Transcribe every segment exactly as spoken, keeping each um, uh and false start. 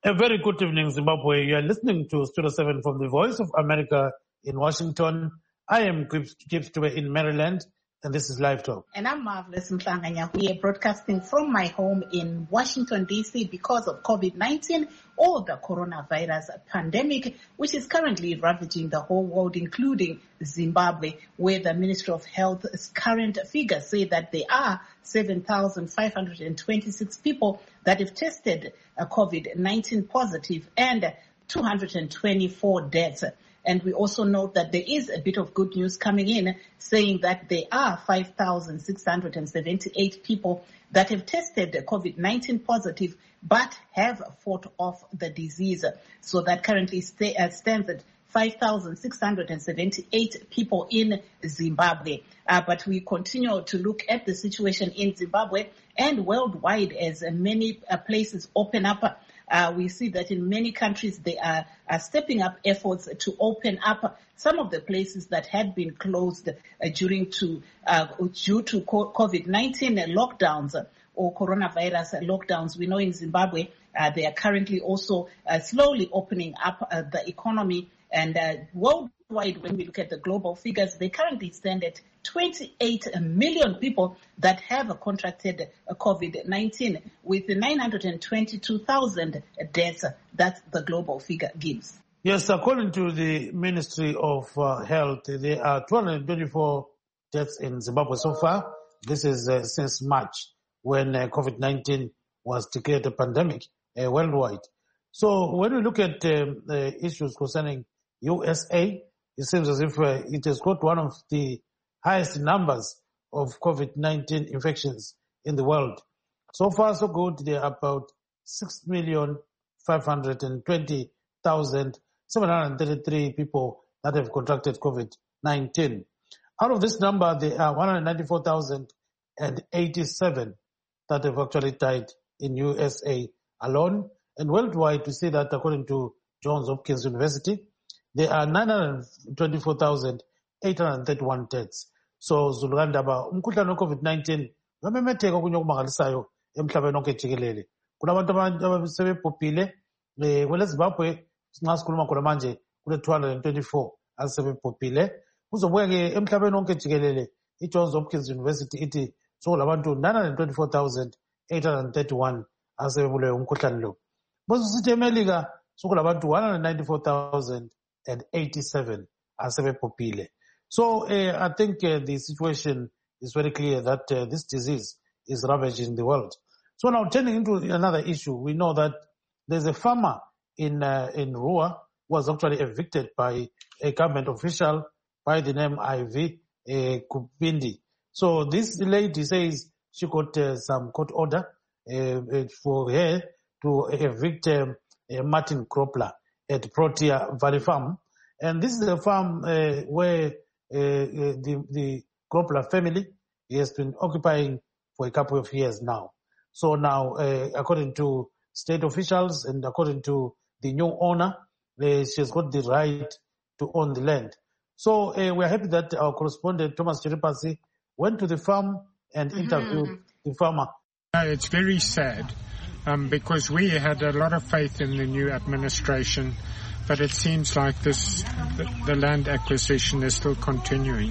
A very good evening, Zimbabwe. You are listening to Studio seven from the Voice of America in Washington. I am Gibbs Tube in Maryland, and this is Live Talk. And I'm Marvelous Mhlanga. We are broadcasting from my home in Washington, D C because of COVID nineteen or the coronavirus pandemic, which is currently ravaging the whole world, including Zimbabwe, where the Ministry of Health's current figures say that there are seven thousand five hundred twenty-six people that have tested COVID nineteen positive and two hundred twenty-four deaths. And we also note that there is a bit of good news coming in saying that there are five thousand six hundred seventy-eight people that have tested COVID nineteen positive but have fought off the disease. So that currently stay, uh, stands at five thousand six hundred seventy-eight people in Zimbabwe. Uh, but we continue to look at the situation in Zimbabwe and worldwide as uh, many uh, places open up. Uh, we see that in many countries they are, are stepping up efforts to open up some of the places that had been closed uh, during to uh, due to COVID nineteen lockdowns or coronavirus lockdowns. We know in Zimbabwe uh, they are currently also uh, slowly opening up uh, the economy, and uh, worldwide, when we look at the global figures, they currently stand at twenty-eight million people that have contracted COVID nineteen, with nine hundred twenty-two thousand deaths. That's the global figure gives. Yes, according to the Ministry of uh, Health, there are two hundred twenty-four deaths in Zimbabwe so far. This is uh, since March, when uh, COVID nineteen was declared a pandemic uh, worldwide. So when we look at um, the issues concerning U S A, it seems as if uh, it has got one of the highest numbers of COVID nineteen infections in the world. So far, so good. There are about six million five hundred twenty thousand seven hundred thirty-three people that have contracted COVID nineteen. Out of this number, there are one hundred ninety-four thousand eighty-seven that have actually died in U S A alone. And worldwide, we see that according to Johns Hopkins University, there are nine hundred twenty-four thousand eight hundred thirty-one deaths. So Zulugandaba, umkhuhlane COVID nineteen wamemetheka kunye okumangalisayo emhlabeni onke jikelele. Kunabantu abasebebhubhile eh kwele Zimbabwe sinxa sikhuluma khona manje kule two hundred twenty-four asebebhubhile. Kuzobuya ke emhlabeni onke jikelele iJohns Hopkins University ithi sokulabantu nine hundred twenty-four thousand eight hundred thirty-one asebebulawe umkhuhlane lo. Bosithi eMelika sokulabantu one hundred ninety-four thousand eighty-seven asebebhubhile. So uh, I think uh, the situation is very clear that uh, this disease is ravaging the world. So now turning into another issue, we know that there's a farmer in uh, in Rua who was actually evicted by a government official by the name Ivy uh, Kupindi. So this lady says she got uh, some court order uh, for her to evict um, uh, Martin Kropler at Protea Valley Farm. And this is a farm uh, where uh, uh, the, the Kropler family has been occupying for a couple of years now. So now, uh, according to state officials and according to the new owner, uh, she has got the right to own the land. So uh, we are happy that our correspondent, Thomas Chiripasi, went to the farm and mm-hmm. interviewed the farmer. Uh, it's very sad um, because we had a lot of faith in the new administration, but it seems like this the, the land acquisition is still continuing.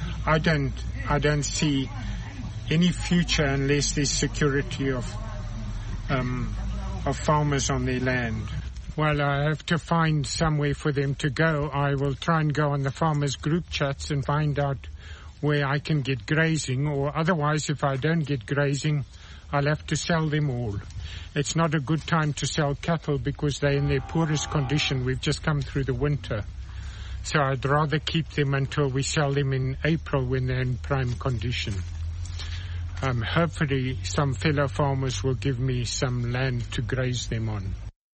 I don't I don't see any future unless there's security of um, of farmers on their land. Well, I have to find somewhere for them to go. I will try and go on the farmers group chats and find out where I can get grazing, or otherwise if I don't get grazing, I'll have to sell them all. It's not a good time to sell cattle because they're in their poorest condition. We've just come through the winter. So I'd rather keep them until we sell them in April when they're in prime condition. Um, hopefully some fellow farmers will give me some land to graze them on.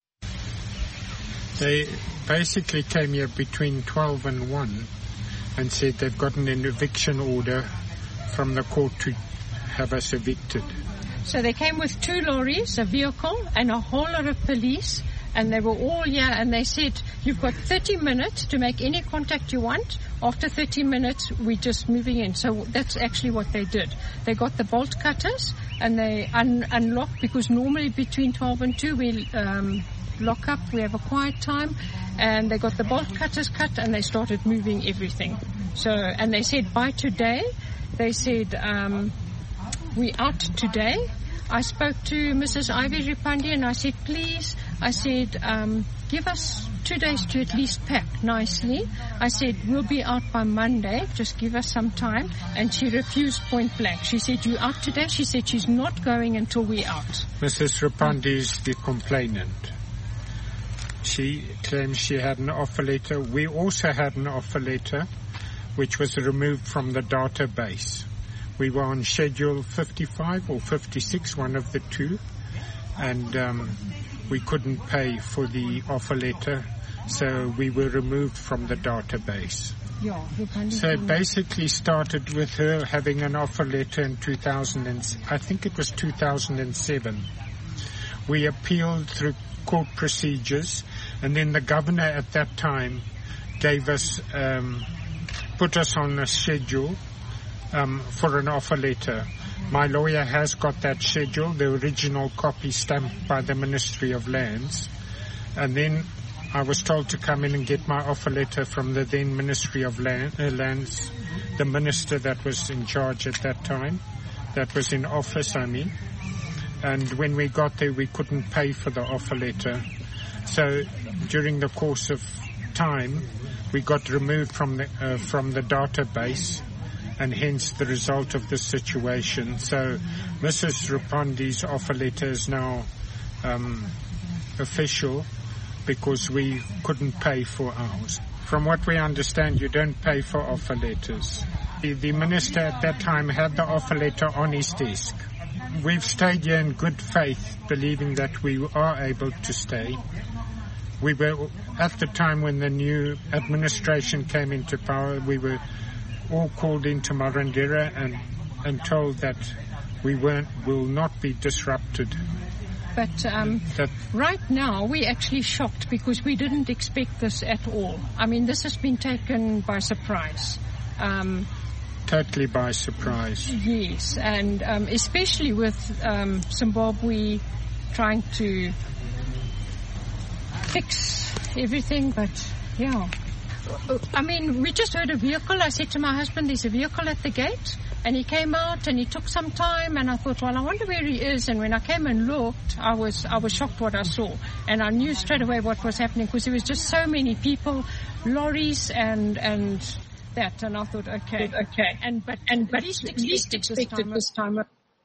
They basically came here between twelve and one and said they've gotten an eviction order from the court to have us evicted. So they came with two lorries, a vehicle, and a whole lot of police, and they were all here, and they said, you've got thirty minutes to make any contact you want. After thirty minutes, we're just moving in. So that's actually what they did. They got the bolt cutters, and they un- unlocked, because normally between twelve and two, we um, lock up, we have a quiet time, and they got the bolt cutters cut, and they started moving everything. So, and they said by today, they said, um, we out today. I spoke to Missus Ivy Ripandi and I said, please, I said, um, give us two days to at least pack nicely. I said, we'll be out by Monday, just give us some time. And she refused point blank. She said, you out today? She said, she's not going until we're out. Missus Ripandi is the complainant. She claims she had an offer letter. We also had an offer letter, which was removed from the database. We were on schedule fifty-five or fifty-six, one of the two, and um, we couldn't pay for the offer letter, so we were removed from the database. Yeah, so it basically started with her having an offer letter in two thousand, and I think it was two thousand seven. We appealed through court procedures, and then the governor at that time gave us, um, put us on a schedule Um, for an offer letter. My lawyer has got that schedule, the original copy stamped by the Ministry of Lands. And then I was told to come in and get my offer letter from the then Ministry of Land, uh, Lands, the minister that was in charge at that time, that was in office, I mean. And when we got there, we couldn't pay for the offer letter. So during the course of time, we got removed from the, uh, from the database, and hence the result of this situation. So Missus Ripandi's offer letter is now um, official because we couldn't pay for ours. From what we understand, you don't pay for offer letters. The, the minister at that time had the offer letter on his desk. We've stayed here in good faith, believing that we are able to stay. We were, at the time when the new administration came into power, we were all called into Marandera and, and told that we weren't, will not be disrupted. But um, that right now, we're actually shocked because we didn't expect this at all. I mean, this has been taken by surprise. Um, totally by surprise. Yes, and um, especially with um, Zimbabwe trying to fix everything, but yeah. I mean, we just heard a vehicle. I said to my husband, there's a vehicle at the gate. And he came out and he took some time and I thought, well, I wonder where he is. And when I came and looked, I was I was shocked what I saw. And I knew straight away what was happening because there was just so many people, lorries and and that. And I thought, okay, okay. And but and but least expected this time.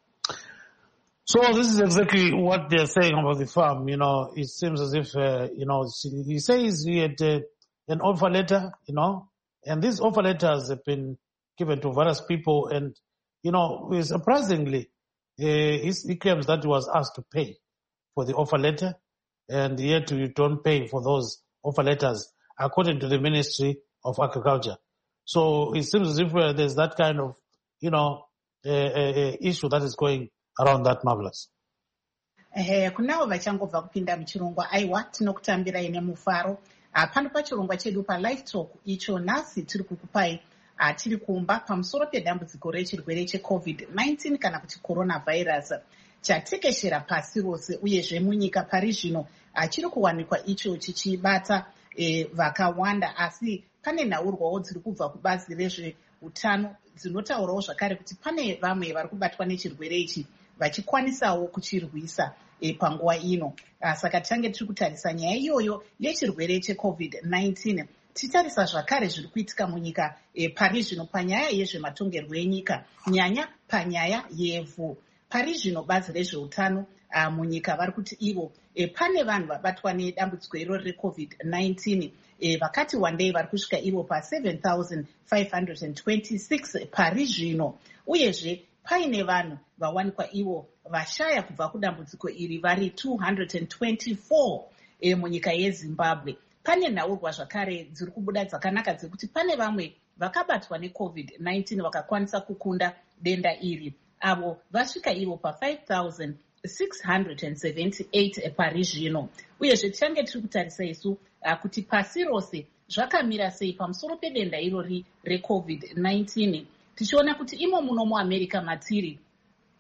So this is exactly what they're saying about the farm. You know, it seems as if, uh, you know, he says he had uh, an offer letter, you know, and these offer letters have been given to various people, and you know, surprisingly, uh, he claims that he was asked to pay for the offer letter, and yet you don't pay for those offer letters, according to the Ministry of Agriculture. So it seems as if uh, there's that kind of, you know, uh, uh, issue that is going around that. Marvelous. Eh, kunavo vachangobva kupinda muchirongwa aiwa tinokutambirai nemufaro pano pachirongwa chedu palive talk icho nhasi tiri kukupai tiri kumba pamusoro pedambudziko rechirwere checovid nineteen kana kuti coronavirus chatekeshera pasi rose uyezve munyika pari zvino chiri kuwanikwa icho chichibata vakawanda, asi pane nhaurwawo dziri kubva kubazi rezveutano dzinotaurawo zvakare kuti pane vamwe vari kubatwa nechirwere ichi vachikwanisawo kuchirwisa panguva ino. Saka tichange tiri kutarisa nyaya iyoyo yechirwere checovid nineteen. Titarisa zvakare zviri kuitika munyika e, pari zvino panyaya yezvematongerwo enyika, nyanya panyaya yevhu. Pari zvino bazi rezveutano munyika vari kuti ivo e, pane vanhu vabatwa nedambudziko iroro recovid nineteen e, vakati wandei vari kusvika ivo pa seven thousand five hundred twenty-six pari zvino, uyezve paine vanhu vawanikwa ivo vashaya kubva kudambudziko iri vari two hundred twenty-four e, munyika yeZimbabwe. Pane nhaurwa zvakare dziri kubuda dzakanaka dzekuti pane vamwe vakabatwa necovid nineteen vakakwanisa kukunda denda iri, avo vasvika ivo pa five thousand six hundred seventy-eight pari zvino. Uyezve tichange tiri kutarisa isu kuti pasi rose zvakamira sei pamusoro pedenda irori recovid nineteen, tichiona kuti imo muno muamerica matiri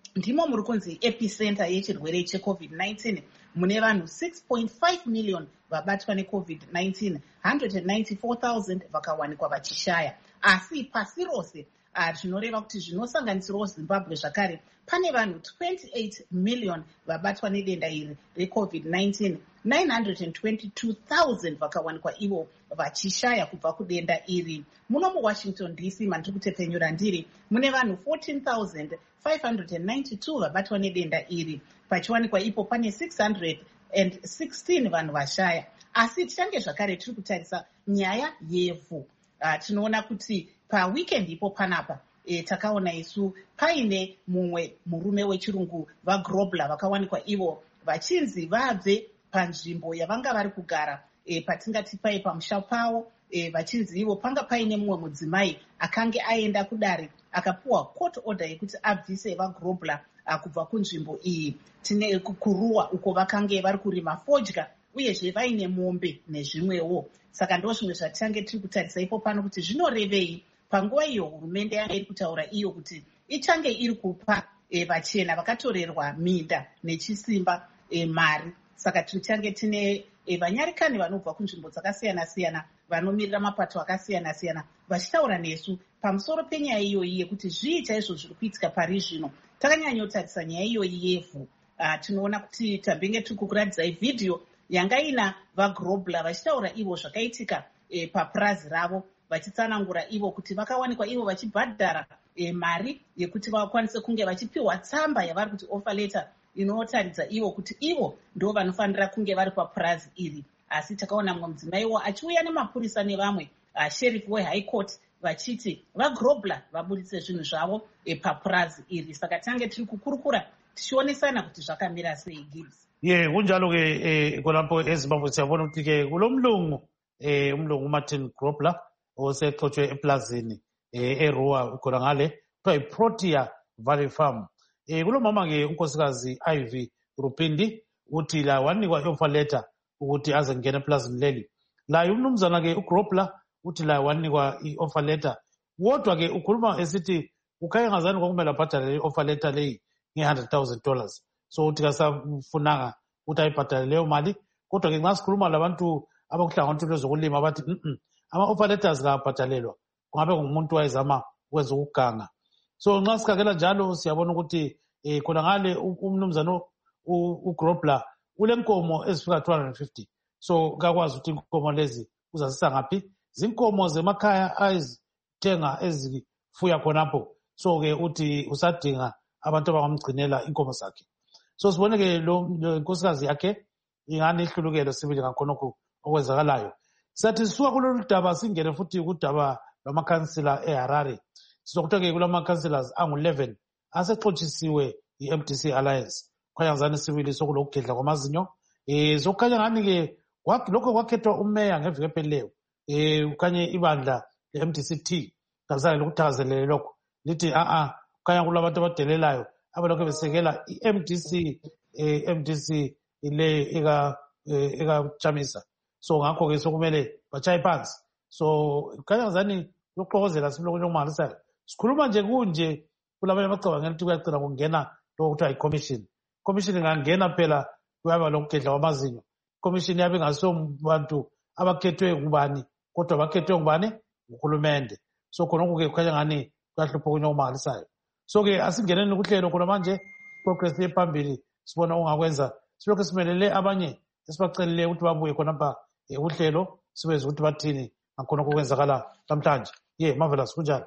ndimo muri kunzi epicenter yechirwere checovid nineteen. Mune vanhu six point five million vabatwa necovid nineteen, one hundred ninety-four thousand vakawanikwa vachishaya. Asi pasi rose zvinoreva kuti zvinosanganisirawo Zimbabwe zvakare pane vanhu twenty-eight million vabatwa nedenda iri recovid nineteen, nine hundred twenty-two thousand vakawanikwa ivo vachishaya kubva kudenda iri. Muno muWashington D C mandiri kutepfenyura ndiri mune vanhu fourteen thousand five hundred ninety-two vabatwa nedenda iri, pachiwanikwa ipo pane six hundred sixteen vanhu vashaya. Asi tichange zvakare tiri kutarisa nyaya yevhu. Uh, tinoona kuti paweekend ipo panapa e, takaona isu paine mumwe murume wechirungu vaGrobler vakawanikwa ivo vachinzi vabve panzvimbo yavanga vari kugara e, patingati pai pamusha pavo e, vachinzi ivo panga paine mumwe mudzimai akange aenda kudare akapuwa court order yekuti abvise vaGrobler kubva kunzvimbo iyi tine kuruwa uko vakange vari kurima fodya uyezve vaine mombe nezvimwewo. Saka ndo zvimwe zvatichange tiri kutarisa ipo pano kuti zvinorevei panguva iyo hurumende yange iri kutaura iyo kuti ichange iri kupa e, vachena vakatorerwa minda nechisimba e, mari. Saka tichange tine e, vanyarikani vanobva kunzvimbo dzakasiyana siyana vanomirira mapato akasiyana siyana vachitaura nesu pamusoro penyaya iyoyi yekuti zvii chaizvo zviri kuitika pari zvino. Takanyanyotarisa nyaya iyoyi yevhu. Uh, tinoona kuti tambenge tiri kukuradzai vhidhiyo yanga ina vaGrobler vachitaura ivo zvakaitika e, papurazi ravo vachitsanangura ivo kuti vakawanikwa ivo vachibhadhara e, mari yekuti vakwanise kunge vachipiwa tsamba yavari kuti offer letter inotaridza ivo kuti ivo ndo vanofanira kunge vari papurazi iri. Asi takaona mumwe mudzimaiwo achiuya nemapurisa nevamwe uh, sheriff wehigh court vachiti vaGrobler vabuditse zvinhu zvavo e, papurazi iri. Saka tange tiri kukurukura tichionesana kuti zvakamira sei. Gibbs. Ye kunjalo ke eh kolapho eZimbabwe siyabona ukuthi ke kulomlungu eh umlungu Martin Grobler osexothwe eplazini eh eRuwa khona ngale kuthiwa iProtea Valley Farm. Eh kulomama ke unkosikazi Ivy Rupindi uthi la wanikwa offer letter ukuthi aze ngene eplazini leli. La umnumzana ke uGrobler uthi la wanikwa ioffer letter. Wodwa ke ukhuluma esithi ukhayengazani kwakumele abhadale ioffer letter leyi nge one hundred thousand dollars. So uthi kasafunanga ukuthi ayibhadale leyo mali, kodwa ke nxa sikhuluma labantu abakuhlanganisa lezokulima abathi mhm ama offer letters kabhadalelwa kungabe ngumuntu wayezama ukwenza ukuganga. So nxa sikhangela njalo siyabona ukuthi eh khona ngale umnumzana uGrobler ulenkomo ezifika two hundred fifty. So kakwazi ukuthi inkomo lezi uzasisa ngaphi, zinkomo zemakhaya ayizithenga ezifuya khonapho. So ke uthi usadinga abantu abangamgcinela inkomo zakhe. So sibone ke lo nkosikazi yakhe ingane ihlulukelo sibili ngakhonokho okwenzakalayo. Sathi sisuka kulolu daba singene futhi kudaba lwamakhansila eHarare. Sizokuthola ke kulama councillors angu eleven asexothisiwe iM D C Alliance. Khanyazana sibili sokulokugedla kwamazinyo. Eh zokukhanya ngani ke lokho kwakhethwa umeya ngeviki ephelileyo. Eh ukhanye ibandla leM D C T ngazana lokuthakazelela lokho. Lithi a a khanya kulabantu abadelelayo abalokho besekela iM D C eh M D C ile eka eka Chamisa. So ngakho ke sokumele bachaye phansi. So khanyazani lokuxokozela silokunye okumangalisayo. Sikhuluma nje kunje kulabanye amacabanga ukuthi kuyacina kungena lokuthiwa iCommission. Commission ingangena phela kuyaba lokugedla kwamazinyo. Commission yabe ngasobantu abakhethwe ngubani kodwa abakhethwe ngubani uHulumende. So khonokho ke kukhanya ngani kuyahlupha kunye okumangalisayo. So ke asingeneni kuhlelo khona manje progress yephambili sibona ongakwenza silokho simelele abanye esibacelele ukuthi babuye khona pha uhlelo sibeze ukuthi bathini ngakhonokho kwenzakala namhlanje. Ye marvelous kunjalo.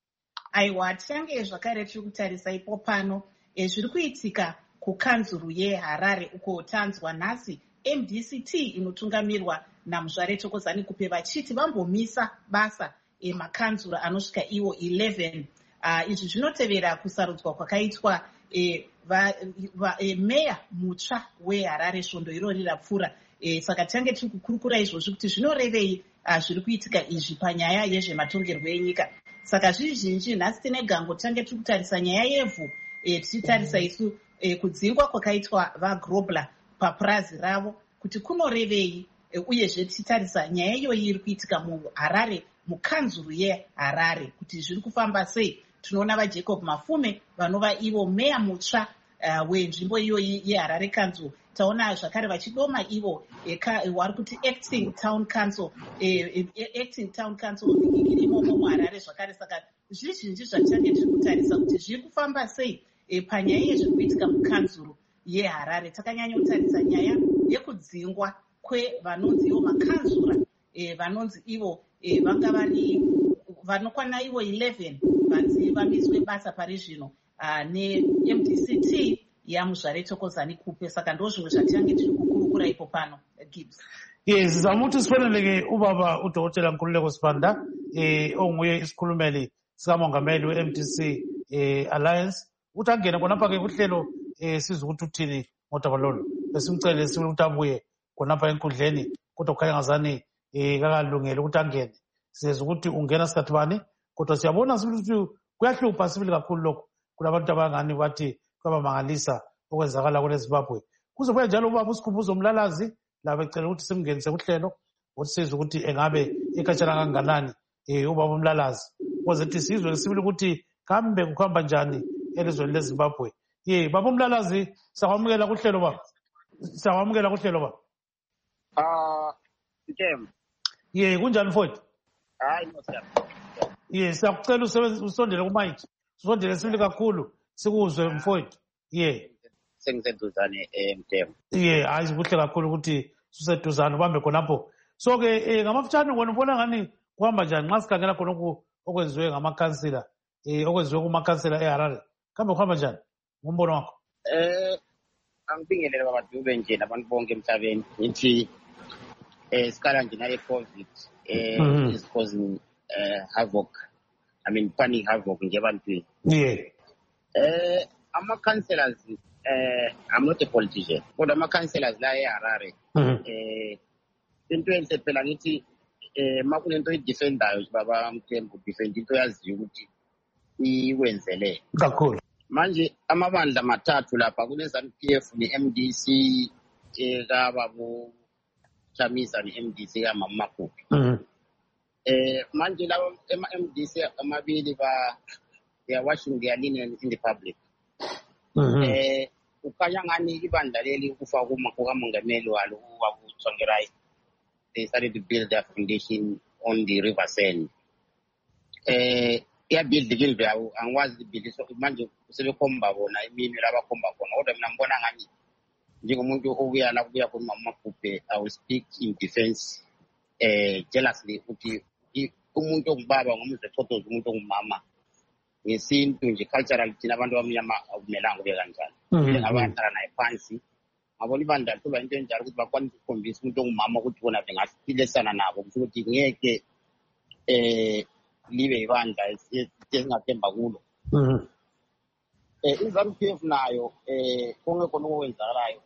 Aiwa tichange zvakare tiri kutarisa ipo pano zviri kuitika kukanzuru yeHarare uko tanzwa nhasi M D C T inotungamirwa naMuzvare Thokozani Kupe vachiti vambomisa basa emakanzura anosvika iwo eleven. Uh, izvi zvinotevera kusarudzwa kwakaitwa e, e, meya mutsva weHarare svondo irori rapfuura. E, saka tange tiri kukurukura izvozvi kuti zvinorevei uh, zviri kuitika izvi panyaya yezvematongerwo enyika. Saka zvizhinji nhasi tine gango tange tiri kutarisa nyaya yevhu e, tichitarisa isu e, kudzingwa kwakaitwa vaGrobler papurazi ravo kuti kunorevei e, uyezve tichitarisa nyaya iyoyi iri kuitika muHarare mukanzuru yeHarare kuti zviri kufamba sei. tinoona vajacob mafume vanova ivo meya mutsva uh, wenzvimbo iyoyi yeharare council. Taona zvakare vachidoma ivo vari kuti acting town council eh, acting town council irimomo muharare zvakare. Saka zvizhinji zvatichange tiri kutarisa kuti zviri kufamba sei eh, panyaya yezviri kuitika mukanzuro yeharare. Takanyanya kutarisa nyaya yekudzingwa kwevanonzi ivo makanzura eh, vanonzi ivo eh, vanga vari vanokwana ivo eleven vanzi vamiswe basa pari zvino uh, ne-M D C T yamuzvare Thokozani Kupe. Saka ndo zvimwe zvatichange tiri kukurukura ipo pano Gibbs. Yes, zamuthi sifaneleke ubaba udokotela Nkululeko Sibanda eh onguye isikhulumeli sikamongameli we-M D C eh Alliance uthi angene khonapha ke kuhlelo eh sizwe ukuthi uthini ngodaba lolu. Besimcele sibule ukuthi abuye khonapha enkundleni kodwa kukhanya ngazani eh kakalungele ukuthi angene. Sizwe ukuthi ungena sikhathi bani kodwa siyabona sibili ukuthi kuyahlupha sibili kakhulu lokho. Kunabantu abangani bathi kwabamangalisa okwenzakala kule Zimbabwe. Kuzobuya njalo ubaba uSikhumbuzo Mlalazi la becela ukuthi simngenise kuhlelo ukuthi sizwe ukuthi engabe ikhatshana kanganani eh ubaba uMlalazi ukuze sithi sizwe sibili ukuthi kambe kuhamba njani elizweni leZimbabwe. Ye baba uMlalazi siyakwamukela kuhlelo baba. Siyakwamukela kuhlelo baba. Ah, Jem. Ye kunjani mfowethu? Hayi nosiyaphi. Ye siyakucela usebenze usondele ku mic. Usondele sibili kakhulu sikuzwe mfowethu. Ye. Sengiseduzane eMtem. Ye hayi kuhle kakhulu ukuthi suseduzane ubambe khonapho. So ke eh ngamafutshane wena ubona ngani kuhamba njani nxa sikhangela khona okwenziwe ngamakhansila eh okwenziwe kumakhansila eHarare. Kambe kuhamba njani ngombono wakho? Eh angibingelele babadube nje nabantu bonke emhlabeni ngithi eh sikala nje na COVID eh is causing uh, havoc. I mean panic havoc nje ebantwini. Yeah. Eh ama-councillors eh I'm not a politician kodwa ama-councillors la eHarare eh into enhle phela ngithi eh makunento idefendayo baba Mthembu defend into yaziyo ukuthi iwenzele kakhulu. Manje amabandla mathathu lapha kune-ZANU P F ne-M D C ekababo Chamisa ne-M D C kamama Makupe. Mhm. Eh manje lawo ema-M D C amabili ba they are washing their linen in the public. Mhm. Eh ukanya ngani ibandla leli kufa kuma kukamongameli walo ubabu Tsongerai. They started to build their foundation on the river Seine. Eh ya build the build yawo angwazi build so manje sebekhomba bona imini labakhomba khona kodwa mina ngibona ngani njengomuntu obuya la kubuya khona mama Makupe I will speak in defense eh jealously ukuthi umuntu ongubaba ngomze thotoza umuntu ongumama ngesintu nje cultural thina abantu abamnyama akumelanga kube kanjalo njengabantu naye phansi ngabona ibandla kuba into enjalo ukuthi bakwanise ukukhombisa umuntu ongumama ukuthi bona bengaphilesana nabo ukuthi ngeke eh libe ibandla esingathemba kulo. Mhm. Eh iZANU P F nayo eh konke khona okwenzakalayo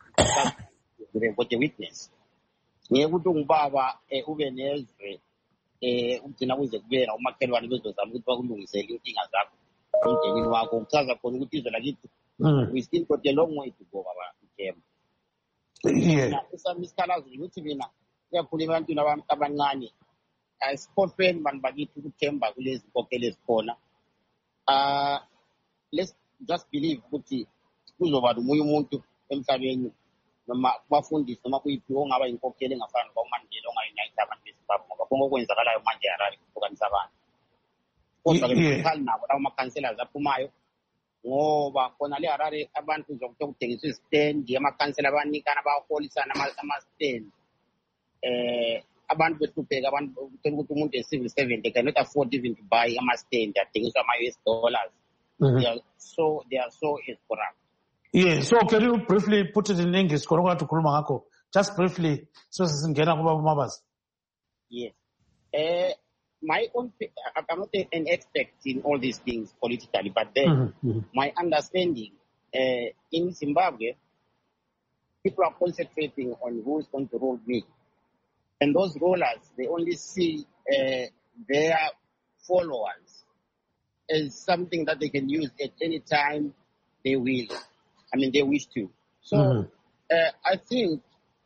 what the witness ngeke ukuthi ungubaba ube nezwe eh ugcina kuze kubera umakhelwane bezozama ukuthi bakulungisele inkinga zakho emndenini wakho ukuchaza khona ukuthi izwe lakithi we still got a long way to go baba Jem. Yeah. Isami isikhalazo ukuthi mina kuyakhuluma abantu abancane asikhohlweni bantu bakithi ukuthemba kulezi nkokhelo ezikhona. Ah let's just believe ukuthi kuzoba nomunye umuntu emhlabeni noma bafundisi noma kuyiphi ongaba inkokhelo engafana noMandela ongaunite abantu beSimbabwe ngoba konke okwenzakalayo manje eHarare kuhlukanisa abantu. Kodwa ke kukhali nabo lawo ama-councillors aphumayo ngoba khona le Harare abantu uzokuthola ukuthengiswa izitendi ama-councillor abanikana baholisana ama-stand eh abantu behlupheka abantu uthola ukuthi umuntu e-civil servant they cannot afford even to buy ama-stand athengiswa ama-U S dollars. They are so they are so is corrupt. Yeah, so can you briefly put it in English? Just briefly, so singena kuba mabazi. Yes. Uh, my own, I'm not an expert in all these things politically, but then mm-hmm, mm-hmm. my understanding uh, in Zimbabwe, people are concentrating on who's going to rule me. And those rulers, they only see uh, their followers as something that they can use at any time they will. I mean, they wish to. So mm-hmm. uh, I think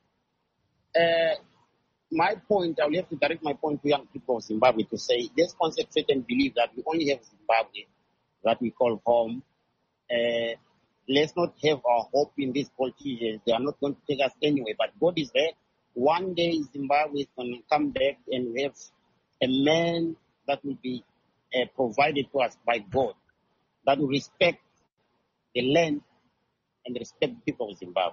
uh, my point, I will have to direct my point to young people of Zimbabwe to say, let's concentrate and believe that we only have Zimbabwe that we call home. Uh, let's not have our hope in these politicians. They are not going to take us anywhere, but God is there. One day Zimbabwe is going to come back and we have a man that will be uh, provided to us by God, that will respect the land and respect the people of Zimbabwe.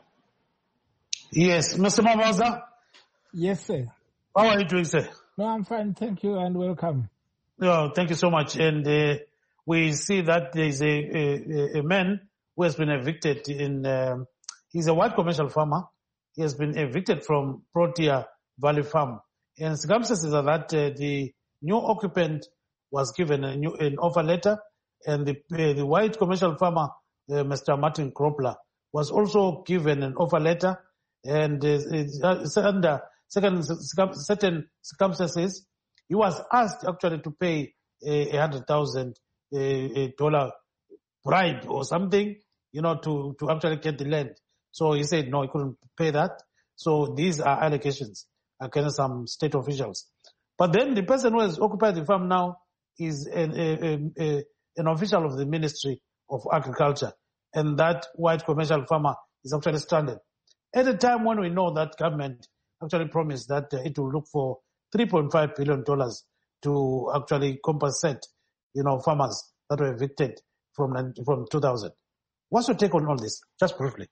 Yes, Mister Mabaza? Yes, sir. How are you doing, sir? No, I'm fine. Thank you and welcome. Oh, thank you so much. And uh, we see that there is a, a, a man who has been evicted in, um, he's a white commercial farmer. He has been evicted from Protea Valley Farm. And circumstances are that uh, the new occupant was given a new, an offer letter, and the, uh, the white commercial farmer, uh, Mister Martin Kropler, was also given an offer letter, and uh, under certain, certain circumstances, he was asked actually to pay a hundred thousand dollar bribe or something, you know, to, to actually get the land. So he said no, he couldn't pay that. So these are allegations against some state officials. But then the person who has occupied the farm now is an, a, a, an official of the Ministry of Agriculture, and that white commercial farmer is actually stranded. At a time when we know that government actually promised that uh, it will look for three point five billion dollars to actually compensate, you know, farmers that were evicted from from two thousand. What's your take on all this? Just briefly.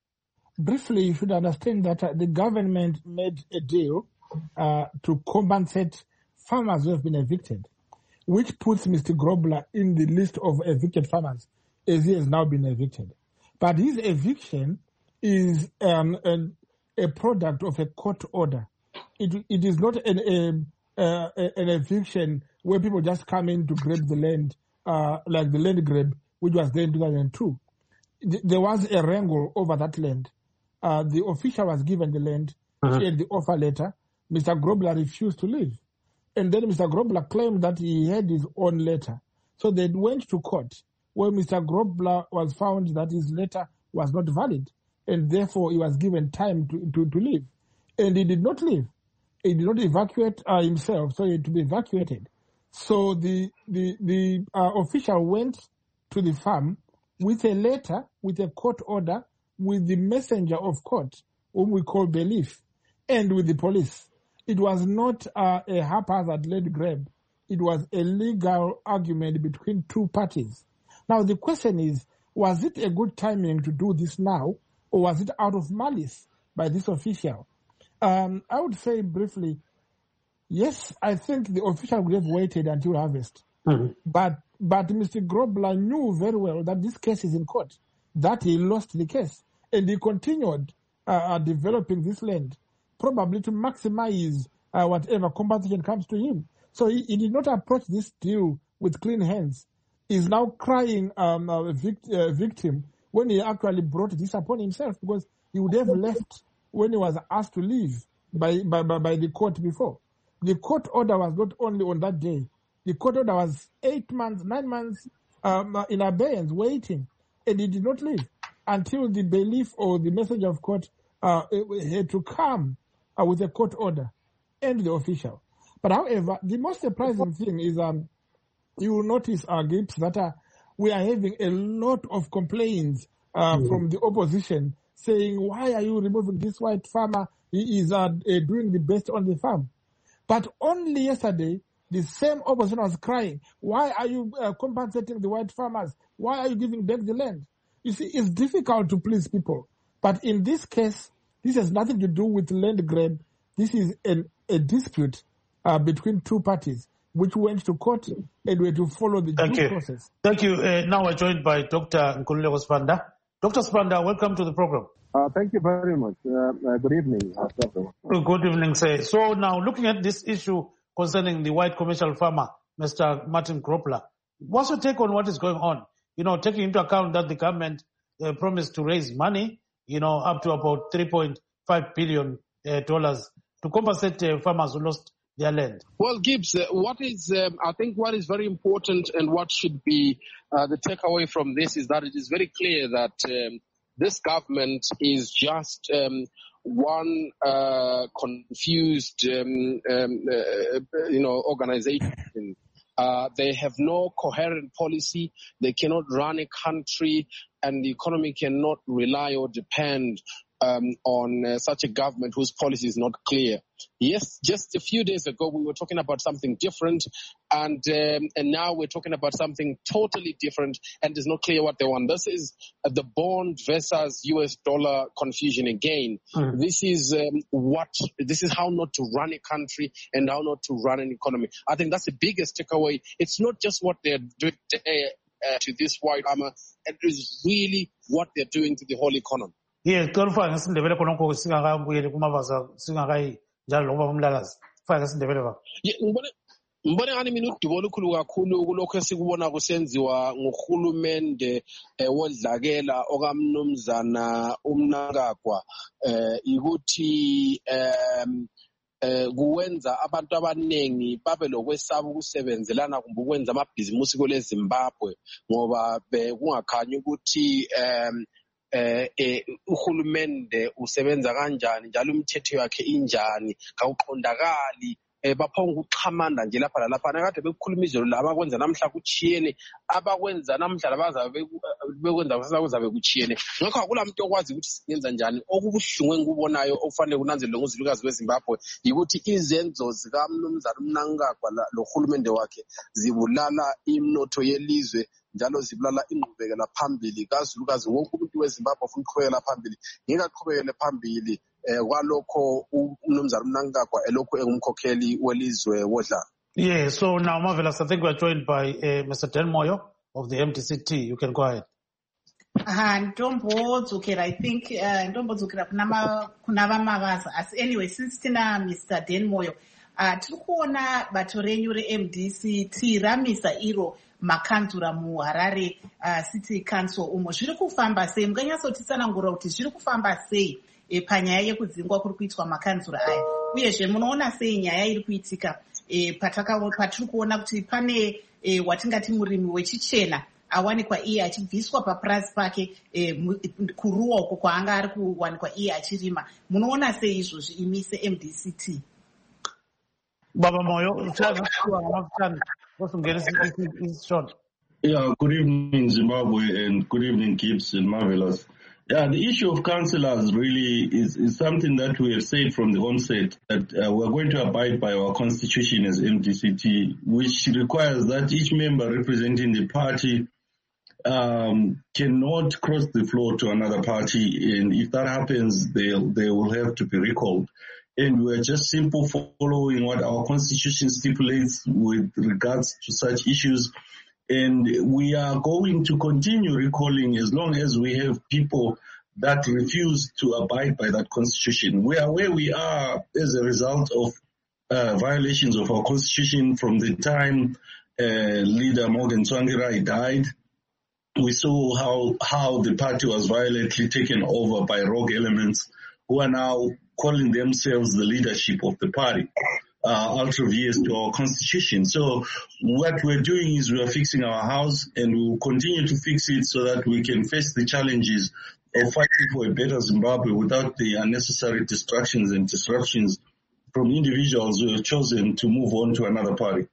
Briefly, you should understand that uh, the government made a deal uh, to compensate farmers who have been evicted, which puts Mister Grobler in the list of evicted farmers, as he has now been evicted. But his eviction is um, an, a product of a court order. It, it is not an, a, uh, an eviction where people just come in to grab the land, uh, like the land grab, which was there in two thousand two. There was a wrangle over that land. Uh, the official was given the land, uh-huh. He had the offer letter. Mister Grobler refused to leave. And then Mister Grobler claimed that he had his own letter. So they went to court, where Mister Grobler was found that his letter was not valid, and therefore he was given time to, to, to leave. And he did not leave. He did not evacuate uh, himself, so he had to be evacuated. So the the, the uh, official went to the farm with a letter, with a court order, with the messenger of court, whom we call belief, and with the police. It was not uh, a haphazard land grab. It was a legal argument between two parties. Now the question is, was it a good timing to do this now, or was it out of malice by this official? Um, I would say briefly, yes, I think the official would have waited until harvest. Mm-hmm. But but Mister Grobler knew very well that this case is in court, that he lost the case, and he continued uh, developing this land, probably to maximize uh, whatever compensation comes to him. So he, he did not approach this deal with clean hands. He's now crying um, a vict- uh, victim when he actually brought this upon himself, because he would have left when he was asked to leave by, by, by, by the court before. The court order was not only on that day. The court order was eight months, nine months um, in abeyance, waiting, and he did not leave until the belief or the message of court uh, had to come uh, with a court order and the official. But however, the most surprising thing is um, you will notice, uh, Gibbs, that uh, we are having a lot of complaints uh, mm-hmm. from the opposition saying, why are you removing this white farmer? He is uh, uh, doing the best on the farm. But only yesterday, the same opposition was crying, why are you uh, compensating the white farmers? Why are you giving back the land? You see, it's difficult to please people. But in this case, this has nothing to do with land grab. This is an, a dispute uh, between two parties, which went to court and were to follow the Thank due you. process. Thank you. Uh, now we're joined by Doctor Nkululeko Sibanda. Doctor Sibanda, welcome to the program. Uh, thank you very much. Uh, uh, good evening. Uh, good evening, sir. So now looking at this issue concerning the white commercial farmer, Mister Martin Kropler, what's your take on what is going on? You know, taking into account that the government uh, promised to raise money, you know, up to about three point five billion dollars uh, to compensate uh, farmers who lost their land. Well, Gibbs, uh, what is, um, I think what is very important and what should be uh, the takeaway from this is that it is very clear that um, this government is just um, one uh, confused, um, um, uh, you know, organization Uh, they have no coherent policy. They cannot run a country, and the economy cannot rely or depend um, on uh, such a government whose policy is not clear. Yes, just a few days ago we were talking about something different, and um, and now we're talking about something totally different, and it's not clear what they want. This is uh, the bond versus U S dollar confusion again. Mm. This is um, what this is how not to run a country and how not to run an economy. I think that's the biggest takeaway. It's not just what they're doing today, uh, to this white armor; it is really what they're doing to the whole economy. Yes, ngicela ngisindebele khonokho singakabuyeli kumabaza singakai njalo ngoba umlalazi faka sindebele ba. Ngibone ngibone ngani mina udubo olukhulu kakhulu kulokho esikubona kusenziwa ngohulumende wodlakela okamnumzana uMnangagwa eh ukuthi em eh kuwenza abantu abanengi babe lokwesaba ukusebenzelana kumbe ukwenza amabhizimusi kule Zimbabwe ngoba bekungakhanyi ukuthi em eh eh uhulumende usebenza kanjani njalo umthetho yakhe injani kawuqondakali eh baphonga ukuxhamanda nje lapha lapha nakade bekukhuluma izolo laba kwenza namhla kuchiyene abakwenza namhla labazabe bekwenza kusakuzabe kuchiyene ngakho akulamuntu okwazi ukuthi singenza njani okubuhlungu engikubonayo ofanele kunanzelwe nguzulukazi weZimbabwe ukuthi izenzo zikaMnumzana uMnangagwa lo hulumende wakhe zibulala imnotho yelizwe njalo zibulala ingqubekela phambili kazulukazi wonke umuntu weZimbabwe ufuna ukuqhubekela phambili ngingaqhubekele phambili eh kwalokho uMnumzana uMnangagwa elokho engumkhokheli welizwe wodlala. Yeah, so now Marvelous, I think we are joined by uh, Mister Dan Moyo of the M D C T. You can go ahead. Ah, Ntombo Dzukera, I think uh, Ntombo Dzukera kunama kunava mavaza. As anyway, since tina Mister Dan Moyo, uh, tikuona bato renyu re-M D C T ramisa iro makanzura muHarare uh, City Council umo zviri kufamba sei munganyatsotisanangura kuti zviri kufamba sei e, panyaya yekudzingwa kuri kuitwa makanzura aya uyezve munoona sei nyaya iri kuitika e, patiri kuona kuti pane e, watingati murimi wechichena awanikwa iye achibviswa papurazi pake e, kuruwa uko kwaanga ari kuwanikwa iye achirima. Munoona sei izvozvi imi se-M D C T? Baba Moyo, yeah, good evening Zimbabwe and good evening Gibbs and Marvelous. Yeah, the issue of councillors really is, is something that we have said from the onset that uh, we're going to abide by our constitution as M D C T, which requires that each member representing the party um, cannot cross the floor to another party, and if that happens, they they will have to be recalled. And we're just simple following what our constitution stipulates with regards to such issues. And we are going to continue recalling as long as we have people that refuse to abide by that constitution. We are where we are as a result of uh, violations of our constitution from the time uh, leader Morgan Tsvangirai died. We saw how, how the party was violently taken over by rogue elements who are now calling themselves the leadership of the party, uh, ultra-vious to our constitution. So what we're doing is we are fixing our house, and we will continue to fix it so that we can face the challenges of fighting for a better Zimbabwe without the unnecessary distractions and disruptions from individuals who have chosen to move on to another party.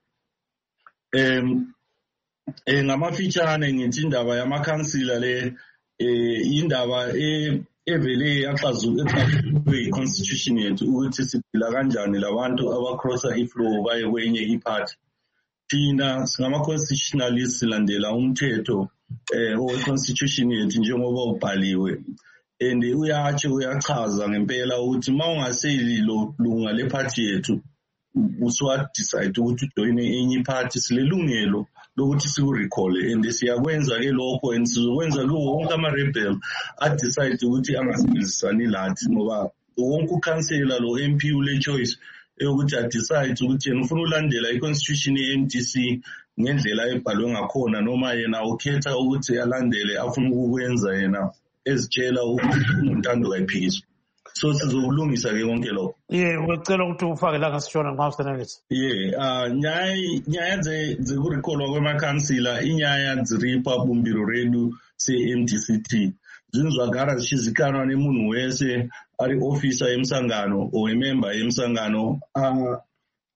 Um, ngamafitshane ngithi indaba yamakhansila le indaba evele yaxazulwe i-constitution yethu ukuthi siphila kanjani labantu abacrossa iflow baye kwenye iphathi. Thina singama-constitutionalists silandela umthetho eh owe-constitution yethu njengoba ubhaliwe, and uyatsho uyachaza ngempela ukuthi ma ungaseli lo lunga lephathi yethu usuwadecide ukuthi ujoyine enye iphathi, silelungelo lokuthi sikurecall, and siyakwenza ke lokho, and sizokwenza kuwo wonke ama-rebel adecide ukuthi angasebenzisani lathi, ngoba wonke ukhansela lo M P ule choice yokuthi adecide ukuthi yena ufuna ulandela i-constitution ye-M D C ngendlela ebhalwe ngakhona, noma yena ukhetha ukuthi alandele afuna ukukwenza yena ezitshela ukuthi untando kayiphikiswa. So sizokulungisa ke konke lokho. Yeah, ngicela ukuthi ufake la ngasishona ngawusenelisa. Yeah, ah nyaya nyaya ze zikurekolwa kwamakhansila inyaya ziripa bumbiro redu se-M D C T. Zinzwagara zishizikana nemunhu wese ari officer emsangano or member emsangano ah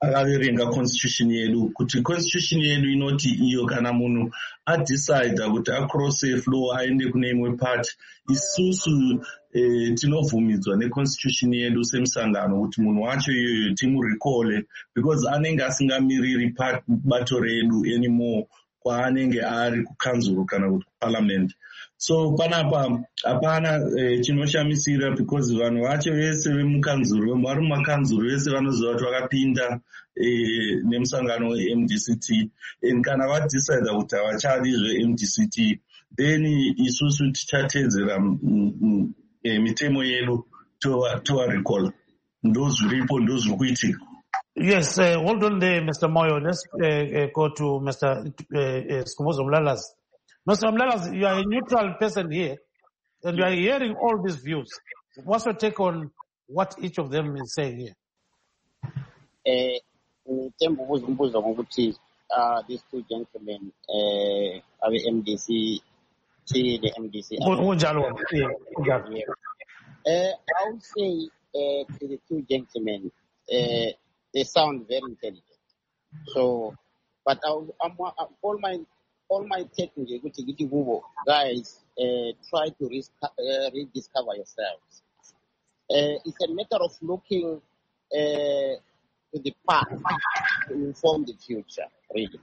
akaverenga constitution yedu kuti constitution yedu inoti iyo kana munhu adecide kuti acrosse floor aende kune imwe party isusu eh, tinobvumidzwa neconstitution yedu semusangano kuti munhu wacho iyoyo timurecall because anenge asingamiriri bato redu anymore kwaanenge ari kukanzuru kana kuti parliament. So panapa hapana eh, chinoshamisira because vanhu vacho vese vemukanzuru vari mumakanzuru vese vanoziva kuti vakapinda eh, nemusangano we-M D C T and kana vadecide kuti havachadi zve-M D C T then isusu tichatedzera eh, mitemo yedu tovarecall. Ndo zviripo ndo zviri kuitika. Yes, uh, hold on there, Mister Moyo. Let's uh, uh, go to Mister Uh, uh, Skhumbuzo Mlalas. Mister Mlalas, you are a neutral person here, and you are hearing all these views. What's your take on what each of them is saying here? Eh, uh, these two gentlemen, uh, are the M D C, the M D C. Uh, I would say uh, to the two gentlemen, uh, they sound very intelligent. So, but I'll, I'm, I'm, all my all my taking guys, uh, try to risk, uh, rediscover yourselves. Uh, it's a matter of looking uh, to the past to inform the future, really.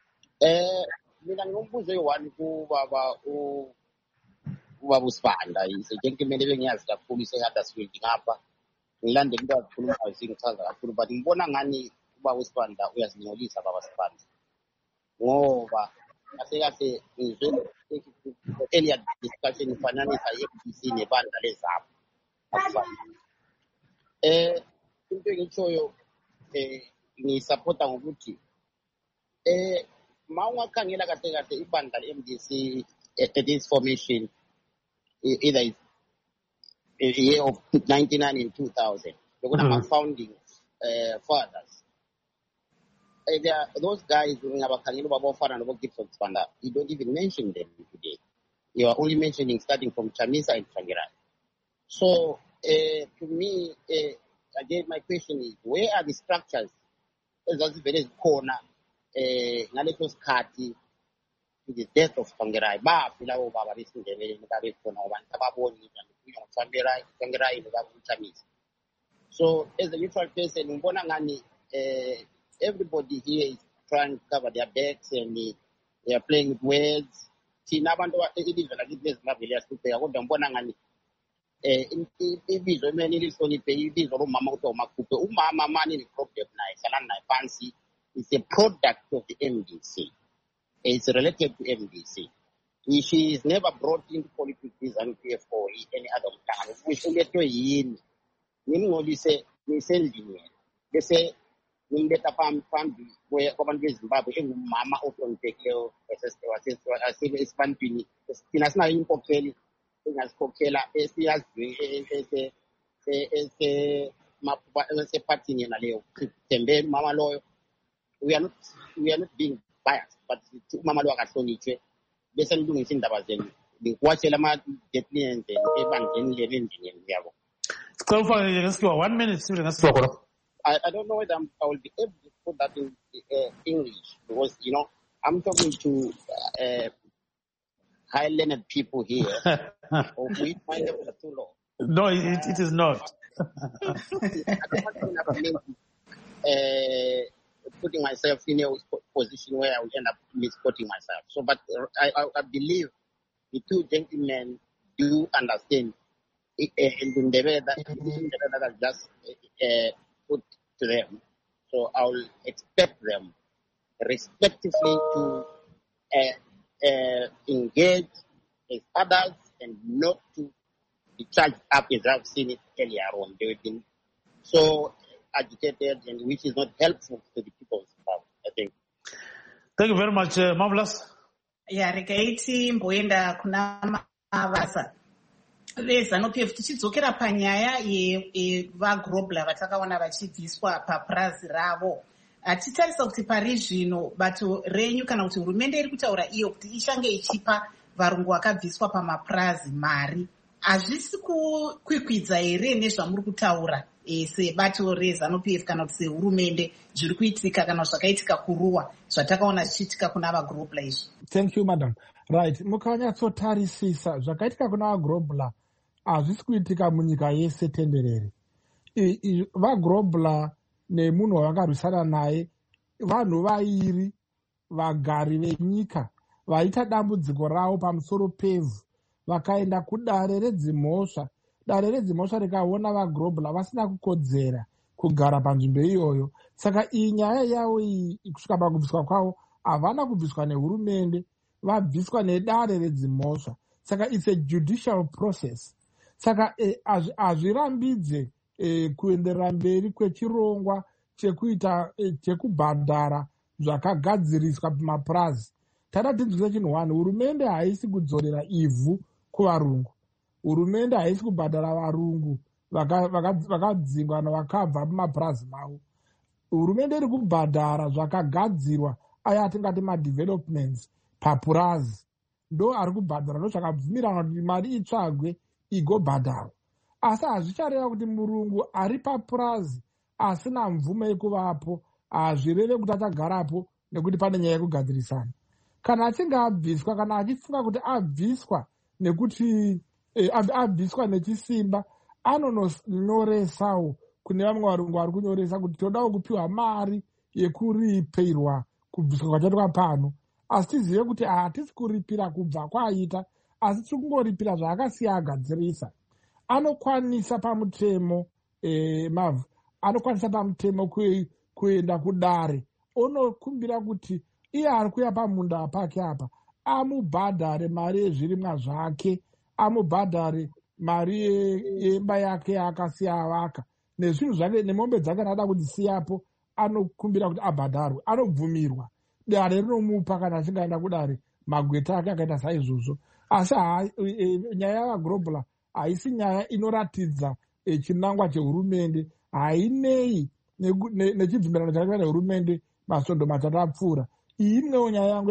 Mina ngombuzo one who baba u ubaba usibanda is a gentleman ebengiyazi kakhulu iseHuddersfield ngapha. Ngilande into akhuluma isingichaza kakhulu but ngibona ngani ubaba usibanda uyazingcolisa baba Sibanda. Ngoba kahle kahle ngizwe earlier discussion ifananisa ye-M D C nebandla lezabo. Eh into engitshoyo eh ngisupporta ngokuthi eh mawungakhangela kahle kahle ibandla le-M D C at this formation either is a year of ninety-nine and two thousand. They're going to have founding uh, fathers. Uh, there are those guys who about Gibson Spanda. You don't even mention them today. You are only mentioning starting from Chamisa and Changirai. So, uh, to me, uh, again, my question is, where are the structures? There's very corner, Naletos Kati, to the death of Changirai. Ba, Filao Baba, this is the very important one. Tababoni, Changirai, Changirai, and Chamisa. So, as a neutral person, Mbonangani, uh, everybody here is trying to cover their backs and they, they are playing with words. See, Nabando, it is like it is not really a stupid. I want to Mbonangani. In the many is only pay this or Mamato Makupe, Umama money problem, Salana Fancy is a product of the M D C. It's related to M D C. She is never brought into politics and P F or any other time. We should get to in. You say, we send you. They say, we get a farm family where common Zimbabwe, Mama open take care of a civil expansion. It's not in Kokeli, as Kokela, as a as a party in a leo, Tembe, Mama Loy. We are not, we are not being biased, but Mama Loy at Soniche, they send doing in the Bazen, the Watchelama, Jetney, and the Evan in Levin in Yavo. One minute, I, I don't know whether I'm, I will be able to put that in uh, English because, you know, I'm talking to uh, high-learned people here. Or we find them too low. No, it, it is not. I don't want to uh, putting myself in a position where I will end up misquoting myself. So, but I, I, I believe the two gentlemen do understand it, uh, in the way that, that I just uh, put to them. So I will expect them respectively to uh, uh, engage as others and not to be charged up as I've seen it earlier on. They've been so agitated and which is not helpful to the people of Zimbabwe, I think. Thank you very much, uh, Marvelous. Yeah, Rekaiti Mboenda kuna mavasa. VeZANU-P F tichidzokera panyaya yevagrobler vatakaona vachibviswa papurazi ravo. Titarisa kuti pari zvino bato renyu kana kuti hurumende iri kutaura iyo kuti ichange ichipa varungu vakabviswa pamapurazi mari. Hazvisi kukwikwidza here nezvamuri kutaura e, sebato reZANU-P F kana kuti sehurumende zviri kuitika kana zvakaitika kuruwa zvatakaona zvichiitika kuna vaGrobler izvi? Thank you, madam. Right, mukanyatsotarisisa zvakaitika kuna vaGrobler hazvisi kuitika munyika yese tenderere. vaGrobler nemunhu wavangarwisana naye vanhu vairi vagari venyika vaita dambudziko ravo pamusoro pevhu vakaenda kudare redzimhosva. Dare redzimhosva rikaona vaGrobler vasina kukodzera kugara panzvimbo iyoyo. Saka iyi nyaya yavo iyi kusvika pakubviswa kwavo havana kubviswa nehurumende, vabviswa nedare redzimhosva. Saka it's a judicial process. Saka hazvirambidze eh, eh, kuenderera mberi kwechirongwa chekuita eh, chekubhadhara zvakagadziriswa pamapurazi. Tada tinzwise chinhu one, hurumende haisi kudzorera ivhu kuvarungu. Hurumende haisi kubhadhara varungu vakadzingwa navakabva pamapurazi mavo. Hurumende iri kubhadhara zvakagadzirwa aya atingati madevelopments papurazi. Ndo ari kubhadhara, ndo zvakabvumirana kuti mari itsvagwe igobhadharwa. Asi hazvichareva kuti murungu ari papurazi asina mvumo yekuvapo hazvireve kuti achagarapo nekuti pane nyaya yekugadzirisana. Kana achinge abviswa, kana achifunga kuti abviswa nekuti eh, abviswa nechisimba, anononyoresawo kune vamwe varungu vari kunyoresa kuti todawo kupiwa mari yekuripeirwa kubviswa kwachaitwa pano. Asi tizive kuti hatisi kuripira kubva kwaita, asi tiri kungoripira zvaakasiya agadzirisa. Anokwanisa pamutemo eh, mavhu anokwanisa pamutemo kuenda kudare onokumbira kuti iye ari kuya pamunda pake apa amubhadhare mari yezvirimwa zvake, amubhadhare mari yemba yake yaakasiya avaka nezvinhu zvake nemombe dzake anoda kudzisiyapo, anokumbira kuti abhadharwe, anobvumirwa. Dare rinomupa kana achingaenda kudare magweta ake akaita saizvozvo. Asi nyaya yavaGrobler haisi nyaya inoratidza chinangwa chehurumende, hainei nechibvumirano chakaitwa nehurumende masondo matatu apfuura. Iyi imwewo nyaya yangu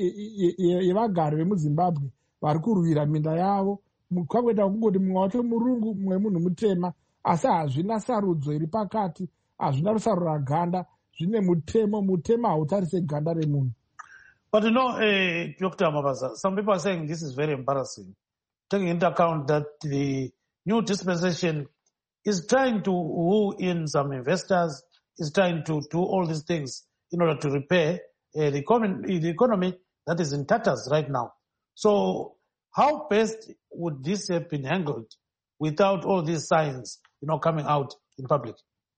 yevagari vemuZimbabwe vari kurwira minda yavo, kwakuita kungoti mumwe wacho murungu mumwe munhu mutema, asi hazvina sarudzo iri pakati, hazvina rusarura ganda, zvine mutemo, mutemo hautarise ganda remunhu. But you know, uh, Doctor Mabaza, some people are saying this is very embarrassing, taking into account that the new dispensation is trying to woo in some investors, is trying to do all these things in order to repair uh, the, economy, the economy that is in tatters right now. So how best would this have been handled without all these signs, you know, coming out in public?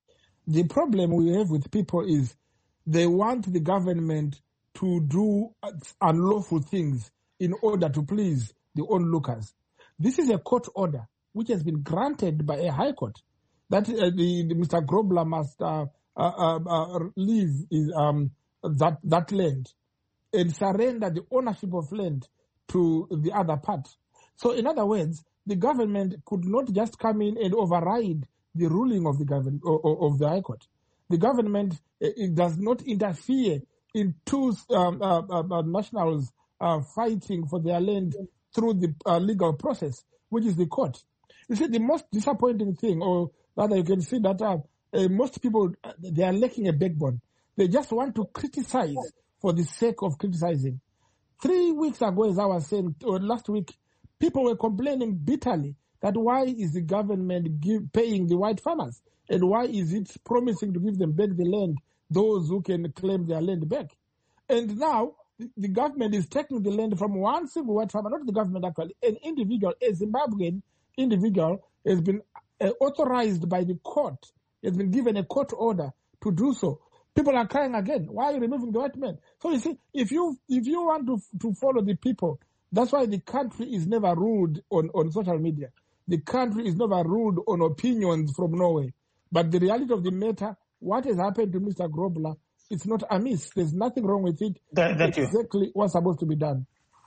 The problem we have with people is they want the government to do unlawful things in order to please the onlookers. This is a court order which has been granted by a high court that uh, the, the Mister Grobler must uh, uh, uh, leave his, um, that, that land and surrender the ownership of land to the other part. So in other words, the government could not just come in and override the ruling of the government of the High Court. The government it does not interfere in two um, uh, uh, nationals uh, fighting for their land through the uh, legal process, which is the court. You see, the most disappointing thing, or rather you can see that uh, uh, most people, uh, they are lacking a backbone. They just want to criticize for the sake of criticizing. Three weeks ago, as I was saying, or last week, people were complaining bitterly that why is the government give, paying the white farmers? And why is it promising to give them back the land, those who can claim their land back? And now, the, the government is taking the land from one single white farmer, not the government actually, an individual, a Zimbabwean individual has been uh, authorized by the court, has been given a court order to do so. People are crying again, why are you removing the white man? So you see, if you if you want to to follow the people, that's why the country is never ruled on, on social media. The country is never ruled on opinions from Norway. But the reality of the matter, what has happened to Mister Grobler, it's not amiss. There's nothing wrong with it. Th- thank it's you. Exactly what's supposed to be done.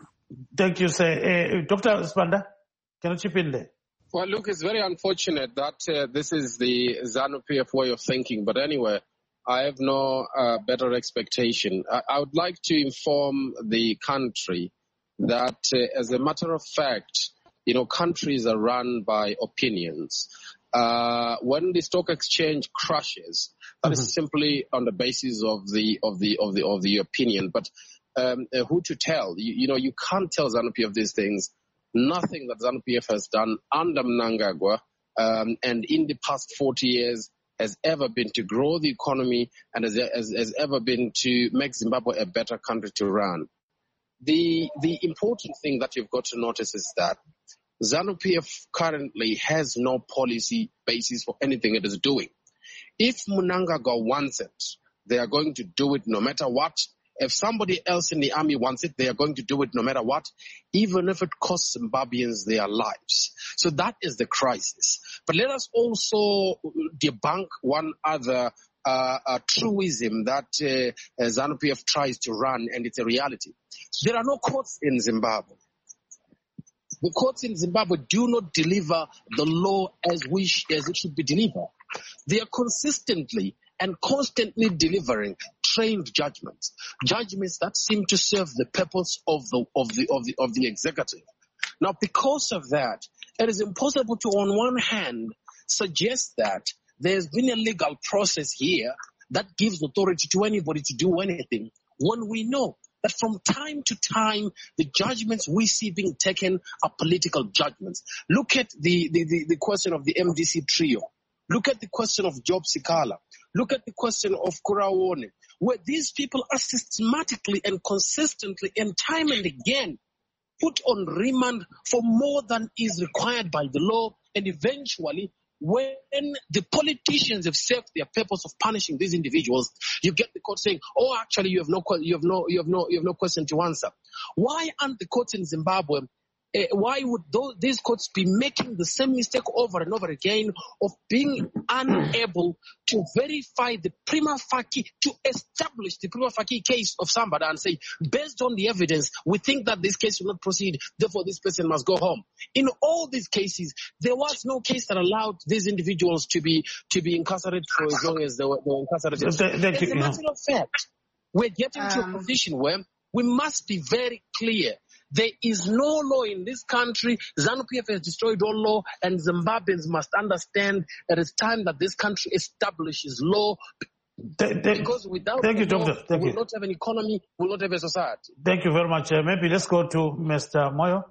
Thank you, sir. Uh, Doctor Spanda, can you chip in there? Well, look, it's very unfortunate that uh, this is the ZANU-P F way of thinking. But anyway, I have no uh, better expectation. I, I would like to inform the country that, uh, as a matter of fact, you know, countries are run by opinions. Uh, when the stock exchange crashes, that mm-hmm. is simply on the basis of the of the of the of the opinion. But um, uh, who to tell? You, you know, you can't tell ZANU-P F these things. Nothing that ZANU-P F has done under Mnangagwa um, and in the past forty years has ever been to grow the economy and has, has, has ever been to make Zimbabwe a better country to run. The the important thing that you've got to notice is that ZANU-P F currently has no policy basis for anything it is doing. If Mnangagwa wants it, they are going to do it no matter what. If somebody else in the army wants it, they are going to do it no matter what, even if it costs Zimbabweans their lives. So that is the crisis. But let us also debunk one other uh, uh, truism that uh, ZANU-P F tries to run, and it's a reality. There are no courts in Zimbabwe. The courts in Zimbabwe do not deliver the law as we sh- as it should be delivered. They are consistently and constantly delivering trained judgments, judgments that seem to serve the purpose of the of the of the of the executive. Now, because of that, it is impossible to, on one hand, suggest that there's been a legal process here that gives authority to anybody to do anything, when we know that from time to time, the judgments we see being taken are political judgments. Look at the, the, the, the question of the M D C trio. Look at the question of Job Sikala. Look at the question of Kuraone, where these people are systematically and consistently and time and again put on remand for more than is required by the law, and eventually, when the politicians have served their purpose of punishing these individuals, you get the court saying, "Oh, actually, you have no, you have no, you have no, you have no question to answer." Why aren't the courts in Zimbabwe? Uh, why would those, these courts be making the same mistake over and over again of being unable to verify the prima facie, to establish the prima facie case of somebody and say, based on the evidence, we think that this case will not proceed, therefore this person must go home. In all these cases, there was no case that allowed these individuals to be to be incarcerated for as long as they were, they were incarcerated. As a matter of fact, we're getting um, to a position where we must be very clear. There is no law in this country. ZANU-P F has destroyed all law, and Zimbabweans must understand that it's time that this country establishes law. Thank, thank, because without thank you, law, Doctor. Thank we you. will not have an economy, we will not have a society. Thank you very much. Uh, maybe let's go to Mister Moyo.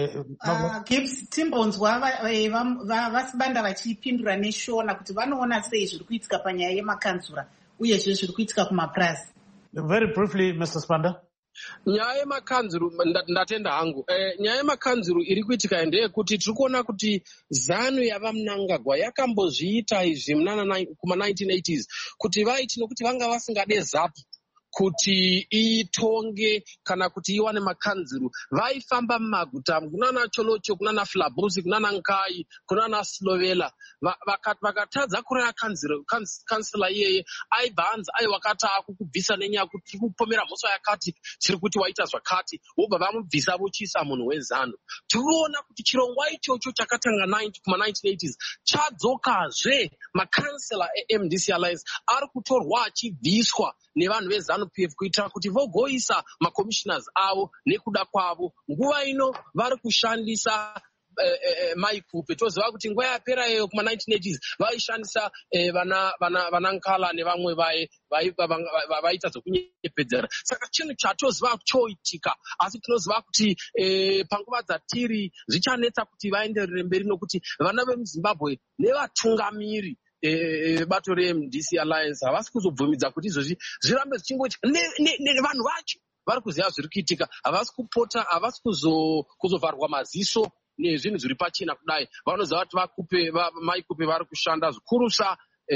Uh, Gibbs timbonzwa vasibanda vachipindura neshona kuti vanoona sei zviri kuitika panyaya yemakanzura uyezve zviri kuitika kumapurazi. Very briefly, Mister Spanda. Nyaya yemakanzuru ndatenda hangu eh, nyaya yemakanzuru iri kuitika ndeyekuti tiri kuona kuti zano yava Mnangagwa yakambozviita izvi kuma nineteen eighties kuti vaiti nokuti vanga vasingade zapu kuti itonge kana kuti iwane makanzuru vaifamba mumaguta kunana Cholocho, kunana Flabusi, kunana Nkai, kunana Slovela vakatadza kuraya kansila iyeye aibva anzi ai wakati akukubvisa nenyaya kuti kupomera mhosva yakati chiri kuti waita zvakati vobva vamubvisa vochiisa munhu wezano. Tiriona kuti chirongwa ichocho chakatanga kuma nineteen eighties chadzokazve. Makansila e-M D C Alliance ari kutorwa achibviswa nevanhu vezANU-P F kuitira kuti vogoisa macommissioners avo nekuda kwavo. Nguva ino vari kushandisa eh, eh, maikupe. Toziva kuti nguva yapera iyo kuma nineteen eighties vaishandisa eh, vana vana vana Nkala nevamwe vaye vaita zvokunyepedzera. Saka chinhu chatoziva choitika, asi tinoziva kuti eh, panguva dzatiri zvichanetsa kuti vaenderere mberi nokuti vana vemuZimbabwe nevatungamiri E, bato re-M D C Alliance havasi kuzobvumidza kuti izvozvi zvirambe zvichingoitika nevanhu vacho vari kuziva zviri kuitika. Havasi kupota, havasi kuzovharwa maziso nezvinhu zviri pachina kudai. Vanoziva kuti vakupe maikupe vari kushanda zvikurusa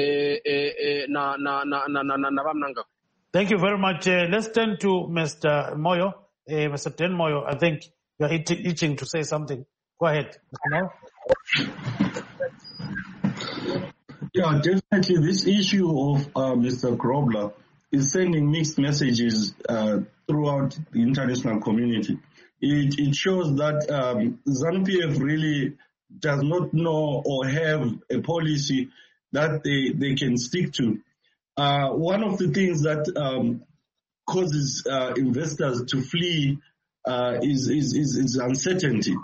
navamnangagwa. Thank you very much. Uh, let's turn to Mister Moyo. Uh, Mister Ten Moyo, I think you are itching to say something. Go ahead, Mister Moyo. Yeah, definitely this issue of uh, Mister Grobler is sending mixed messages uh, throughout the international community. It, it shows that um, ZANU-P F really does not know or have a policy that they, they can stick to. Uh, one of the things that um, causes uh, investors to flee uh, is, is, is, is uncertainty.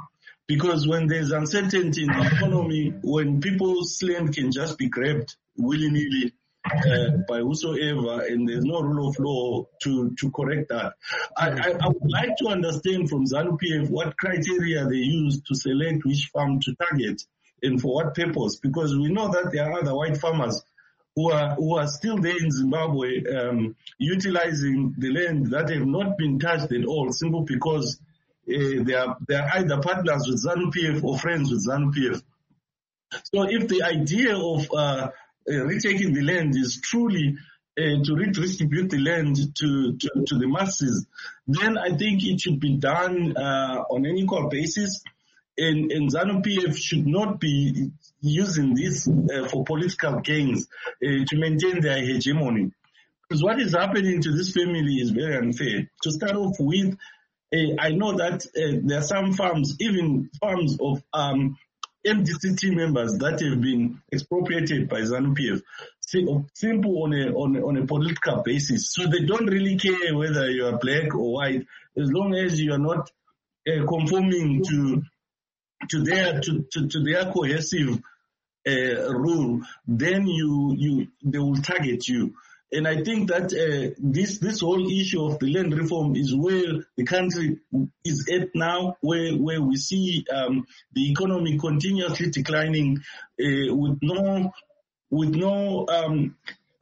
Because when there's uncertainty in the economy, when people's land can just be grabbed willy-nilly uh, by whosoever, and there's no rule of law to, to correct that. I, I, I would like to understand from ZANU-P F what criteria they use to select which farm to target and for what purpose, because we know that there are other white farmers who are who are still there in Zimbabwe um, utilizing the land that have not been touched at all, simply because uh, they are they are either partners with ZANU-P F or friends with ZANU-P F. So if the idea of uh, uh, retaking the land is truly uh, to redistribute the land to, to, to the masses, then I think it should be done uh, on an equal basis. And, and ZANU-P F should not be using this uh, for political gains uh, to maintain their hegemony. Because what is happening to this family is very unfair. To start off with, uh, I know that uh, there are some farms, even farms of um, M D C T members that have been expropriated by ZANU-P F, simple on a, on a, on a political basis. So they don't really care whether you are black or white, as long as you are not uh, conforming to to their to, to, to their cohesive uh, rule, then you you they will target you. And I think that uh, this this whole issue of the land reform is where the country is at now, where where we see um, the economy continuously declining uh, with no with no um,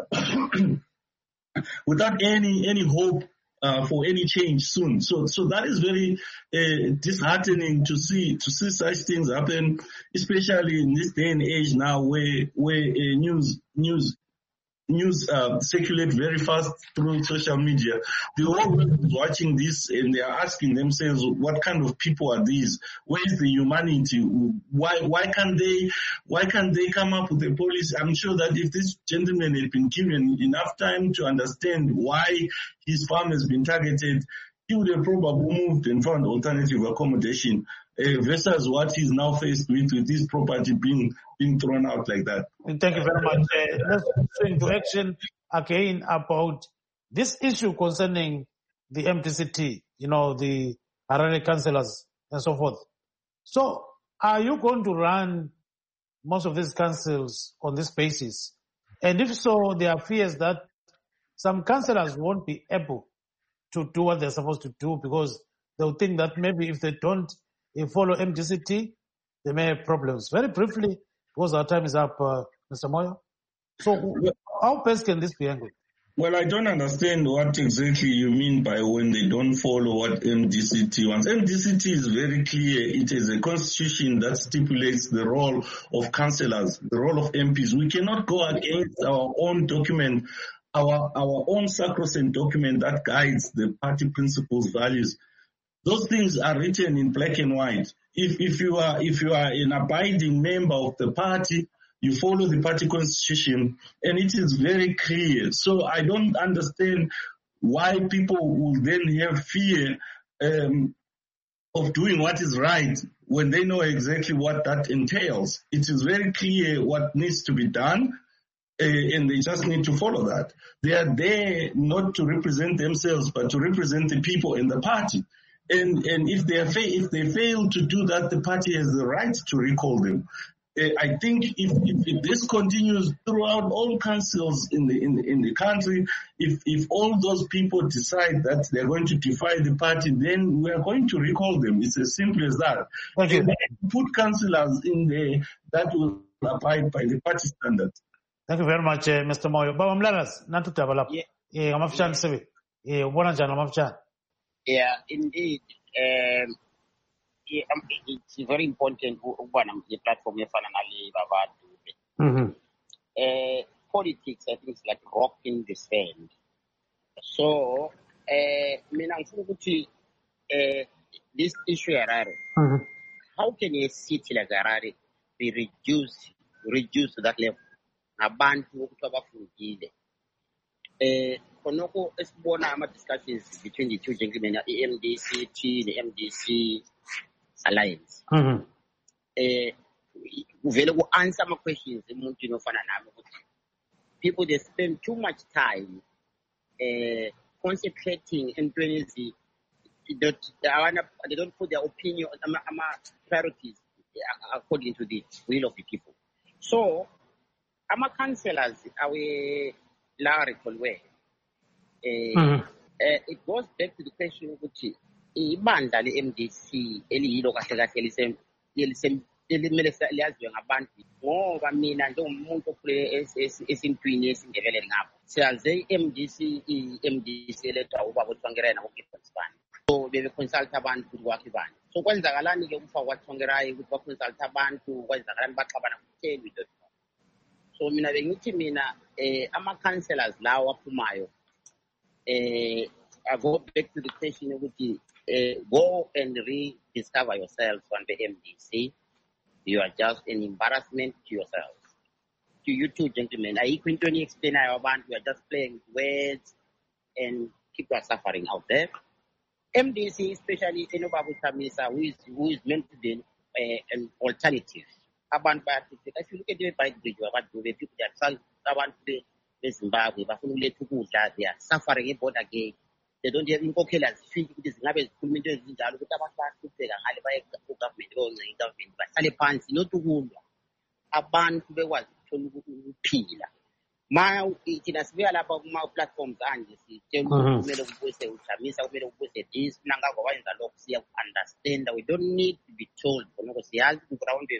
without any any hope uh, for any change soon. So so that is very uh, disheartening to see to see such things happen, especially in this day and age now, where where uh, news news. News uh, circulate very fast through social media. The whole world is watching this and they are asking themselves, what kind of people are these? Where is the humanity? Why why can't they why can't they come up with a policy? I'm sure that if this gentleman had been given enough time to understand why his farm has been targeted, he would have probably moved and found alternative accommodation uh, versus what he's now faced with, with his property being being thrown out like that. Thank you very much. Uh, let's go into action again about this issue concerning the M D C T, you know, the Harare councillors and so forth. So are you going to run most of these councils on this basis? And if so, there are fears that some councillors won't be able to do what they're supposed to do because they'll think that maybe if they don't follow M D C T, they may have problems. Very briefly, because our time is up, uh, Mister Moyo. So how best can this be handled? Well, I don't understand what exactly you mean by when they don't follow what M D C T wants. M D C T is very clear. It is a constitution that stipulates the role of councillors, the role of M Ps. We cannot go against our own document, our, our own sacrosanct document that guides the party principles, values. Those things are written in black and white. If, if you are, if you are an abiding member of the party, you follow the party constitution, and it is very clear. So I don't understand why people will then have fear um, of doing what is right when they know exactly what that entails. It is very clear what needs to be done, uh, and they just need to follow that. They are there not to represent themselves, but to represent the people in the party. And and if they are fa- if they fail to do that, the party has the right to recall them. Uh, I think if, if, if this continues throughout all councils in the in the, in the country, if if all those people decide that they're going to defy the party, then we are going to recall them. It's as simple as that. Thank you. And put councillors in there that will abide by the party standards. Thank you very much, uh, Mister Moyo. Baba Mlaras, not to develop. Yeah, Amafchan Sevi. Yeah, Bonajan Amafchan. Yeah, indeed. Um, yeah, um, it's very important one the platform mm-hmm. uh, politics, I think, is like rock in the sand. So, uh, uh, this issue Harare, mm-hmm. how can a city like Harare be reduced, reduced to that level? Abantu abafundile. Uh, Konoko esibona ama discussions between the two gentlemen, the M D C T, the M D C Alliance. Mm-hmm. Eh, uvele ku answer my questions emuntu inofana nami ukuthi people they spend too much time uh, concentrating entweni don't, they don't put their opinion, um, um, priorities according to the will of the people. So, our councillors, our clerical way, uh, uh, it goes back to the question which ibandla le-M D C eliyilo kahle kahle elimele liyaziwe ngabantu ngoba mina njengomuntu okhule esintwini esindebele ngapho siyaze i-M D C i-M D C elethwa ubaba uThongerayi naboGibbonspan so bebe consult abantu ukuthi kwakhe bani so kwenzakalani ke ukufa kwaThongerayi ukuthi ba consult abantu kwenzakalani baxabana kutheni into so mina bengithi mina eh ama councillors lawo aphumayo eh I go back to the question ukuthi uh, go and rediscover yourselves on the M D C. You are just an embarrassment to yourselves. To you two gentlemen, I explain about you are just playing words and people are suffering out there. M D C, especially Enobabu Tamisa, who is who is meant to be uh, an alternative. About if you look at the bike bridge, about the people that about the Zimbabwe, they are suffering about again. They don't have incokelers feel it is ngabe zikhuluma ezinjalo ukuthi abantu bahlupheka ngale baye ku-government once i-government bahlale phansi notukulwa abantu bekwazi ukuthola ukuphila ma thina sibuya lapha kuma-platforms anje sitshela ukuthi kumele kubuse uJamisa kumele kubuse this mina ngakho wayenza lokho siya ku-understand we don't need to be told bonoko siyazi ku-ground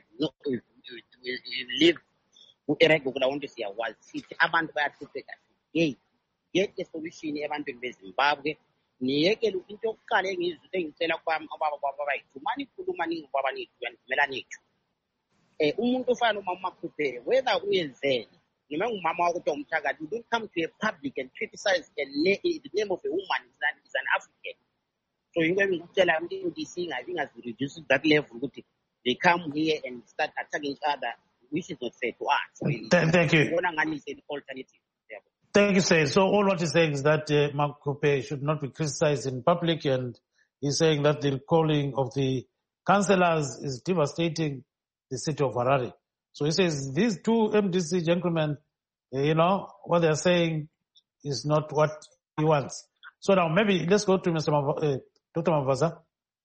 we live ku-erego ku-ground siyawazi sithi abantu bayahlupheka hey get a solution ebantwini beZimbabwe niyekele into yokuqala engizicela kwami ababa baba bayithu mani khuluma ningi baba nithu yanivumela nithu eh umuntu ofana umama Khuphe whether uyenzeni noma ngumama wakho umthakathi you don't come to a public and criticize the name of a woman is an African so you going to tell them in D C I think has reduced that level ukuthi they come here and start attacking each other which is not fair to us. Thank you. Alternative. Thank you, sir. So all what he's saying is that uh, Mark Khuphe should not be criticized in public, and he's saying that the calling of the councillors is devastating the city of Harare. So he says these two M D C gentlemen, uh, you know, what they're saying is not what he wants. So now maybe let's go to Mister Mav- uh, Doctor Mavaza.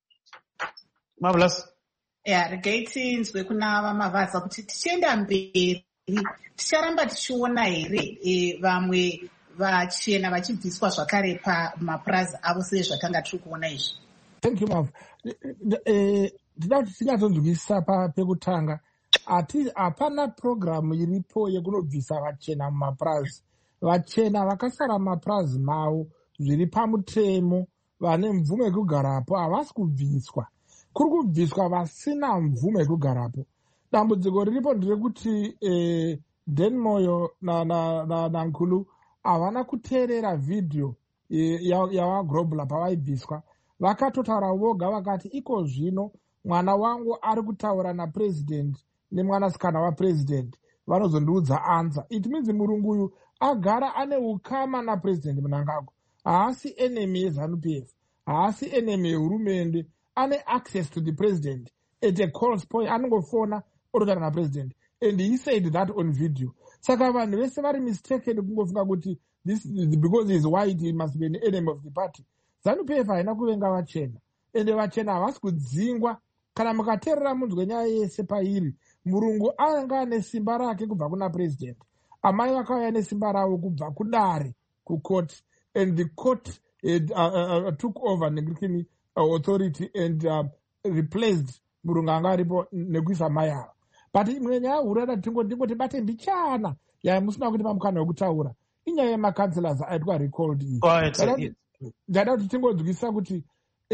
Marvelous. Yeah, regating Swekuna Mavaza, but tichenda mberi. Ticharamba tichiona here vamwe vachena vachibviswa zvakare pamapurazi avo sezvatanga tiri kuona izvi. Thank you, Mav. Ndida kuti tinyatsonzwisisa pekutanga hapana programu iripo yekunobvisa vachena mumapurazi. Vachena vakasara mumapurazi mavo zviri pamutemo vane mvumo yekugarapo havasi kubviswa. Kuri kubviswa vasina mvumo yekugarapo. Dambudziko riripo nderekuti eh, Den Moyo na, na, na, na Nkulu havana kuteerera vhidhiyo yavaGrobler pavaibviswa. Vakatotaura voga vakati iko zvino mwana wangu ari kutaura napresident nemwanasikana wapresident vanozondiudza ansa. It means murungu uyu agara ane ukama napresident Mnangagwa. Haasi enemy yeZANU-P F, haasi enemy yehurumende, ane access to the president at a close point anongofona orotana na president, and he said that on video. Saka vanhu vese vari mistaken kungofunga kuti this because he is white he must be an enemy of the party. ZANU-P F haina kuvenga vachena, ende vachena havasi kudzingwa. Kana mukateerera munzwe nyaya yese pairi, murungu anga ane simba rake kubva kuna president, amai vakauya nesimba ravo kubva kudare kucourt, and the court had, uh, uh, took over negrikin uh, authority and uh, replaced murungu anga aripo nekuisa mai avo. But imwe nyaya huru yada tingoti bate mbichana yamusina kuti pamukana wekutaura inyaya yemakancelors aitwa recalled iyi. Ndada kuti tingodzwisisa kuti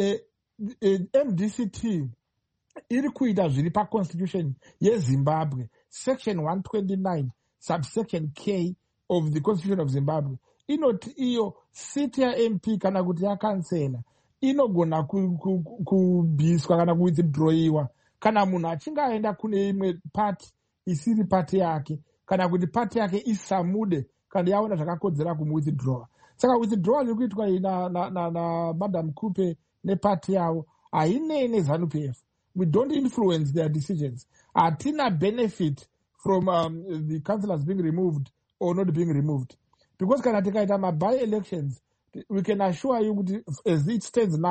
M D C T iri kuita zviri paconstitution yeZimbabwe section one twenty-nine subsection K of the constitution of Zimbabwe inoti iyo siti yaM P kana kuti yakansela inogona kubviswa kana kuwithdrawiwa kana munhu achinge aenda kune imwe pati isiri pati yake kana kuti pati yake isamude kana yaona zvakakodzera kumuwithdrawa. Saka withdrawal iri kuitwa na, na, na, na Madam Khuphe nepati yavo hainei neZANU-P F. We don't influence their decisions. Hatina benefit from um, the councillors being removed or not being removed. Because kana tikaita ma by-elections, we can assure you as it stands now,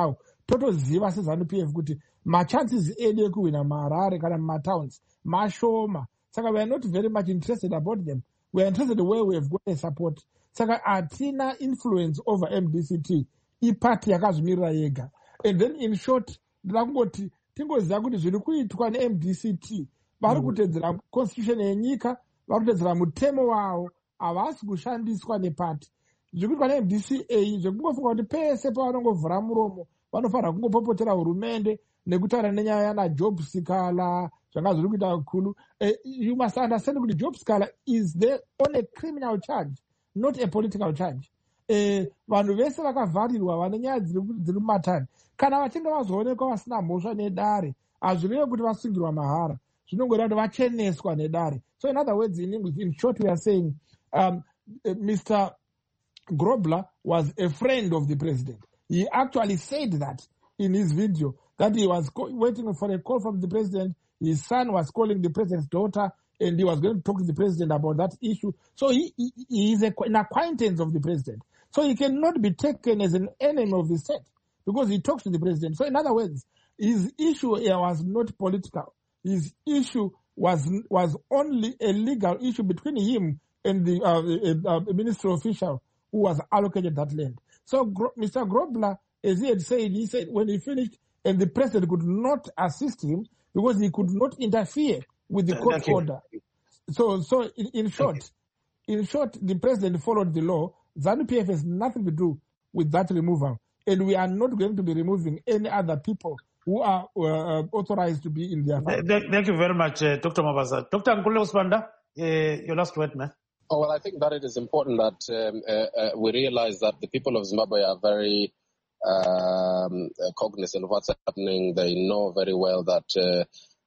totoziva seZANU-P F kuti machances edu ekuwina muHarare kana mumatowns mashoma. Saka we are not very much interested about them. We are interested where we have got a support. Saka atina influence over M D C T. Ipati yakazvimirira yega. And then in short, ndakungoti tingoziva kuti zviri kuitwa ne-M D C T vari kutedzera constitution yenyika, vari kutedzera mutemo wavo, havasi kushandiswa nepati. Zviri kuitwa ne-M D C A zvekungofunga kuti pese pavanongovhura muromo vanofanira kungopopotera hurumende nekutaura nenyaya yana Job Sikala zvanga zviri kuita kukulu. Uh, you must understand kuti Job Sikala is there on a criminal charge, not a political charge. Uh, vanhu vese vakavharirwa vane nyaya dziri mumatani kana vachinge vazoonekwa vasina mhosva nedare hazvirevi kuti vasungirwa mahara, zvinongoreva kuti vacheneswa nedare. So in other words, in English, in short, we are saying um, uh, Mister Grobler was a friend of the president. He actually said that in his video, that he was co- waiting for a call from the president. His son was calling the president's daughter, and he was going to talk to the president about that issue. So he, he, he is a, an acquaintance of the president. So he cannot be taken as an enemy of the state because he talks to the president. So in other words, his issue here was not political. His issue was was only a legal issue between him and the uh, uh, ministry official who was allocated that land. So Gro- Mister Grobler, as he had said, he said when he finished, and the president could not assist him because he could not interfere with the court order. So, so in, in short, in short, the president followed the law. ZANU-P F has nothing to do with that removal, and we are not going to be removing any other people who are uh, authorized to be in their family. Thank, thank you very much, uh, Doctor Mavaza. Doctor Nkule Usibanda, uh, your last word, man. Oh, well, I think that it is important that um, uh, uh, we realize that the people of Zimbabwe are very um, cognizant of what's happening. They know very well that uh,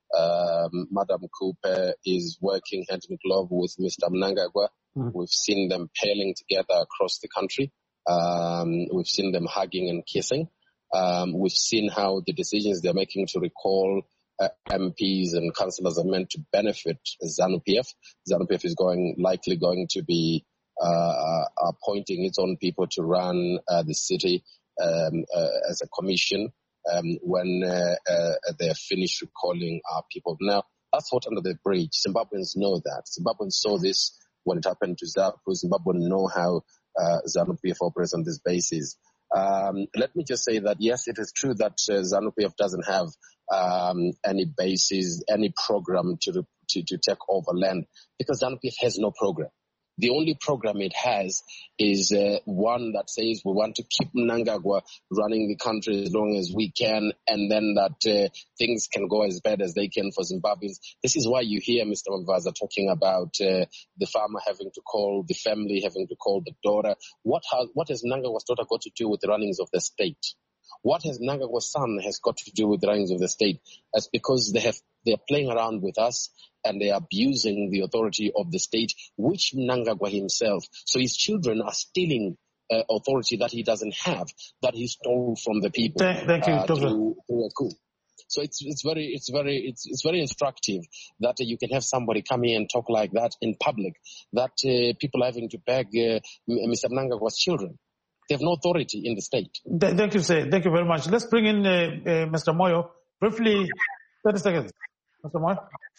um, Madam Cooper is working hand in glove with Mister Mnangagwa. Mm-hmm. We've seen them pairing together across the country. Um, we've seen them hugging and kissing. Um, we've seen how the decisions they're making to recall uh, M Ps and councillors are meant to benefit ZANU-P F. ZANU-P F is going likely going to be uh, appointing its own people to run uh, the city um, uh, as a commission um, when uh, uh, they're finished recalling our people. Now, that's what under the bridge. Zimbabweans know that. Zimbabweans saw this when it happened to ZANU. Zimbabweans know how uh, ZANU-P F operates on this basis. Um, let me just say that, yes, it is true that uh, ZANU-P F doesn't have um, any basis, any program to, to, to take over land, because ZANU-P F has no program. The only program it has is uh, one that says we want to keep Mnangagwa running the country as long as we can, and then that uh, things can go as bad as they can for Zimbabweans. This is why you hear Mister Mavaza talking about uh, the farmer having to call the family, having to call the daughter. What has, what has Mnangagwa's daughter got to do with the runnings of the state? What has Mnangagwa's son has got to do with the runnings of the state? That's because they have they are playing around with us, and they are abusing the authority of the state, which Mnangagwa himself. So his children are stealing uh, authority that he doesn't have, that he stole from the people. Thank, thank you, uh, Doctor. Through, through a coup. So it's it's very it's very it's it's very instructive that uh, you can have somebody come here and talk like that in public. That uh, people are having to beg uh, Mister Mnangagwa's children. They have no authority in the state. Thank you, sir. Thank you very much. Let's bring in uh, uh, Mister Moyo briefly. Thirty seconds, Mister Moyo.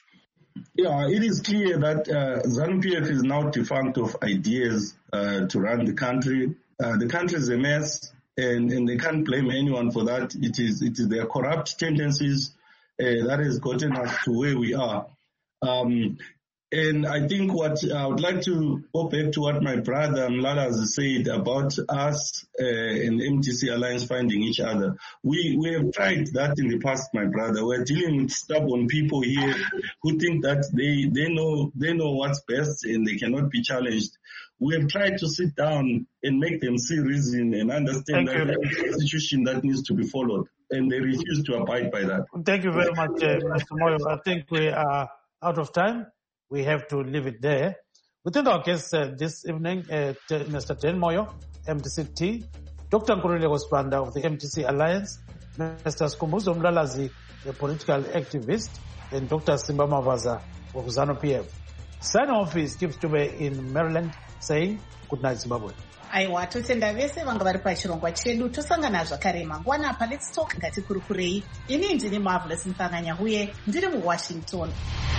Yeah, it is clear that uh, ZANU-P F is now defunct of ideas uh, to run the country. Uh, the country is a mess, and, and they can't blame anyone for that. It is it is their corrupt tendencies uh, that has gotten us to where we are. Um, and I think what I would like to go back to what my brother Mlala has said about us uh, and M D C Alliance finding each other. We we have tried that in the past, my brother. We're dealing with stubborn people here who think that they, they know they know what's best and they cannot be challenged. We have tried to sit down and make them see reason and understand Thank that there's a constitution that needs to be followed, and they refuse to abide by that. Thank you very much, uh, Mister Moyo. I think we are out of time. We have to leave it there. Within our guests uh, this evening, uh, Mister Ten Moyo, M D C T, Doctor Nkululeko Usibanda of the M D C Alliance, Mister Skhumbuzo Mlalazi, a political activist, and Doctor Simba Mavaza of ZANU-P F. Sign off is Gibbs Dube in Maryland. saying good night, Zimbabwe. Aiwa, totenda vese vanga vari pachirongwa chedu. Tosangana zvakare mangwana pa Let's Talk Ngati Kurukurei. Ini ndini Marvelous Mfanganya huye ndiri muWashington.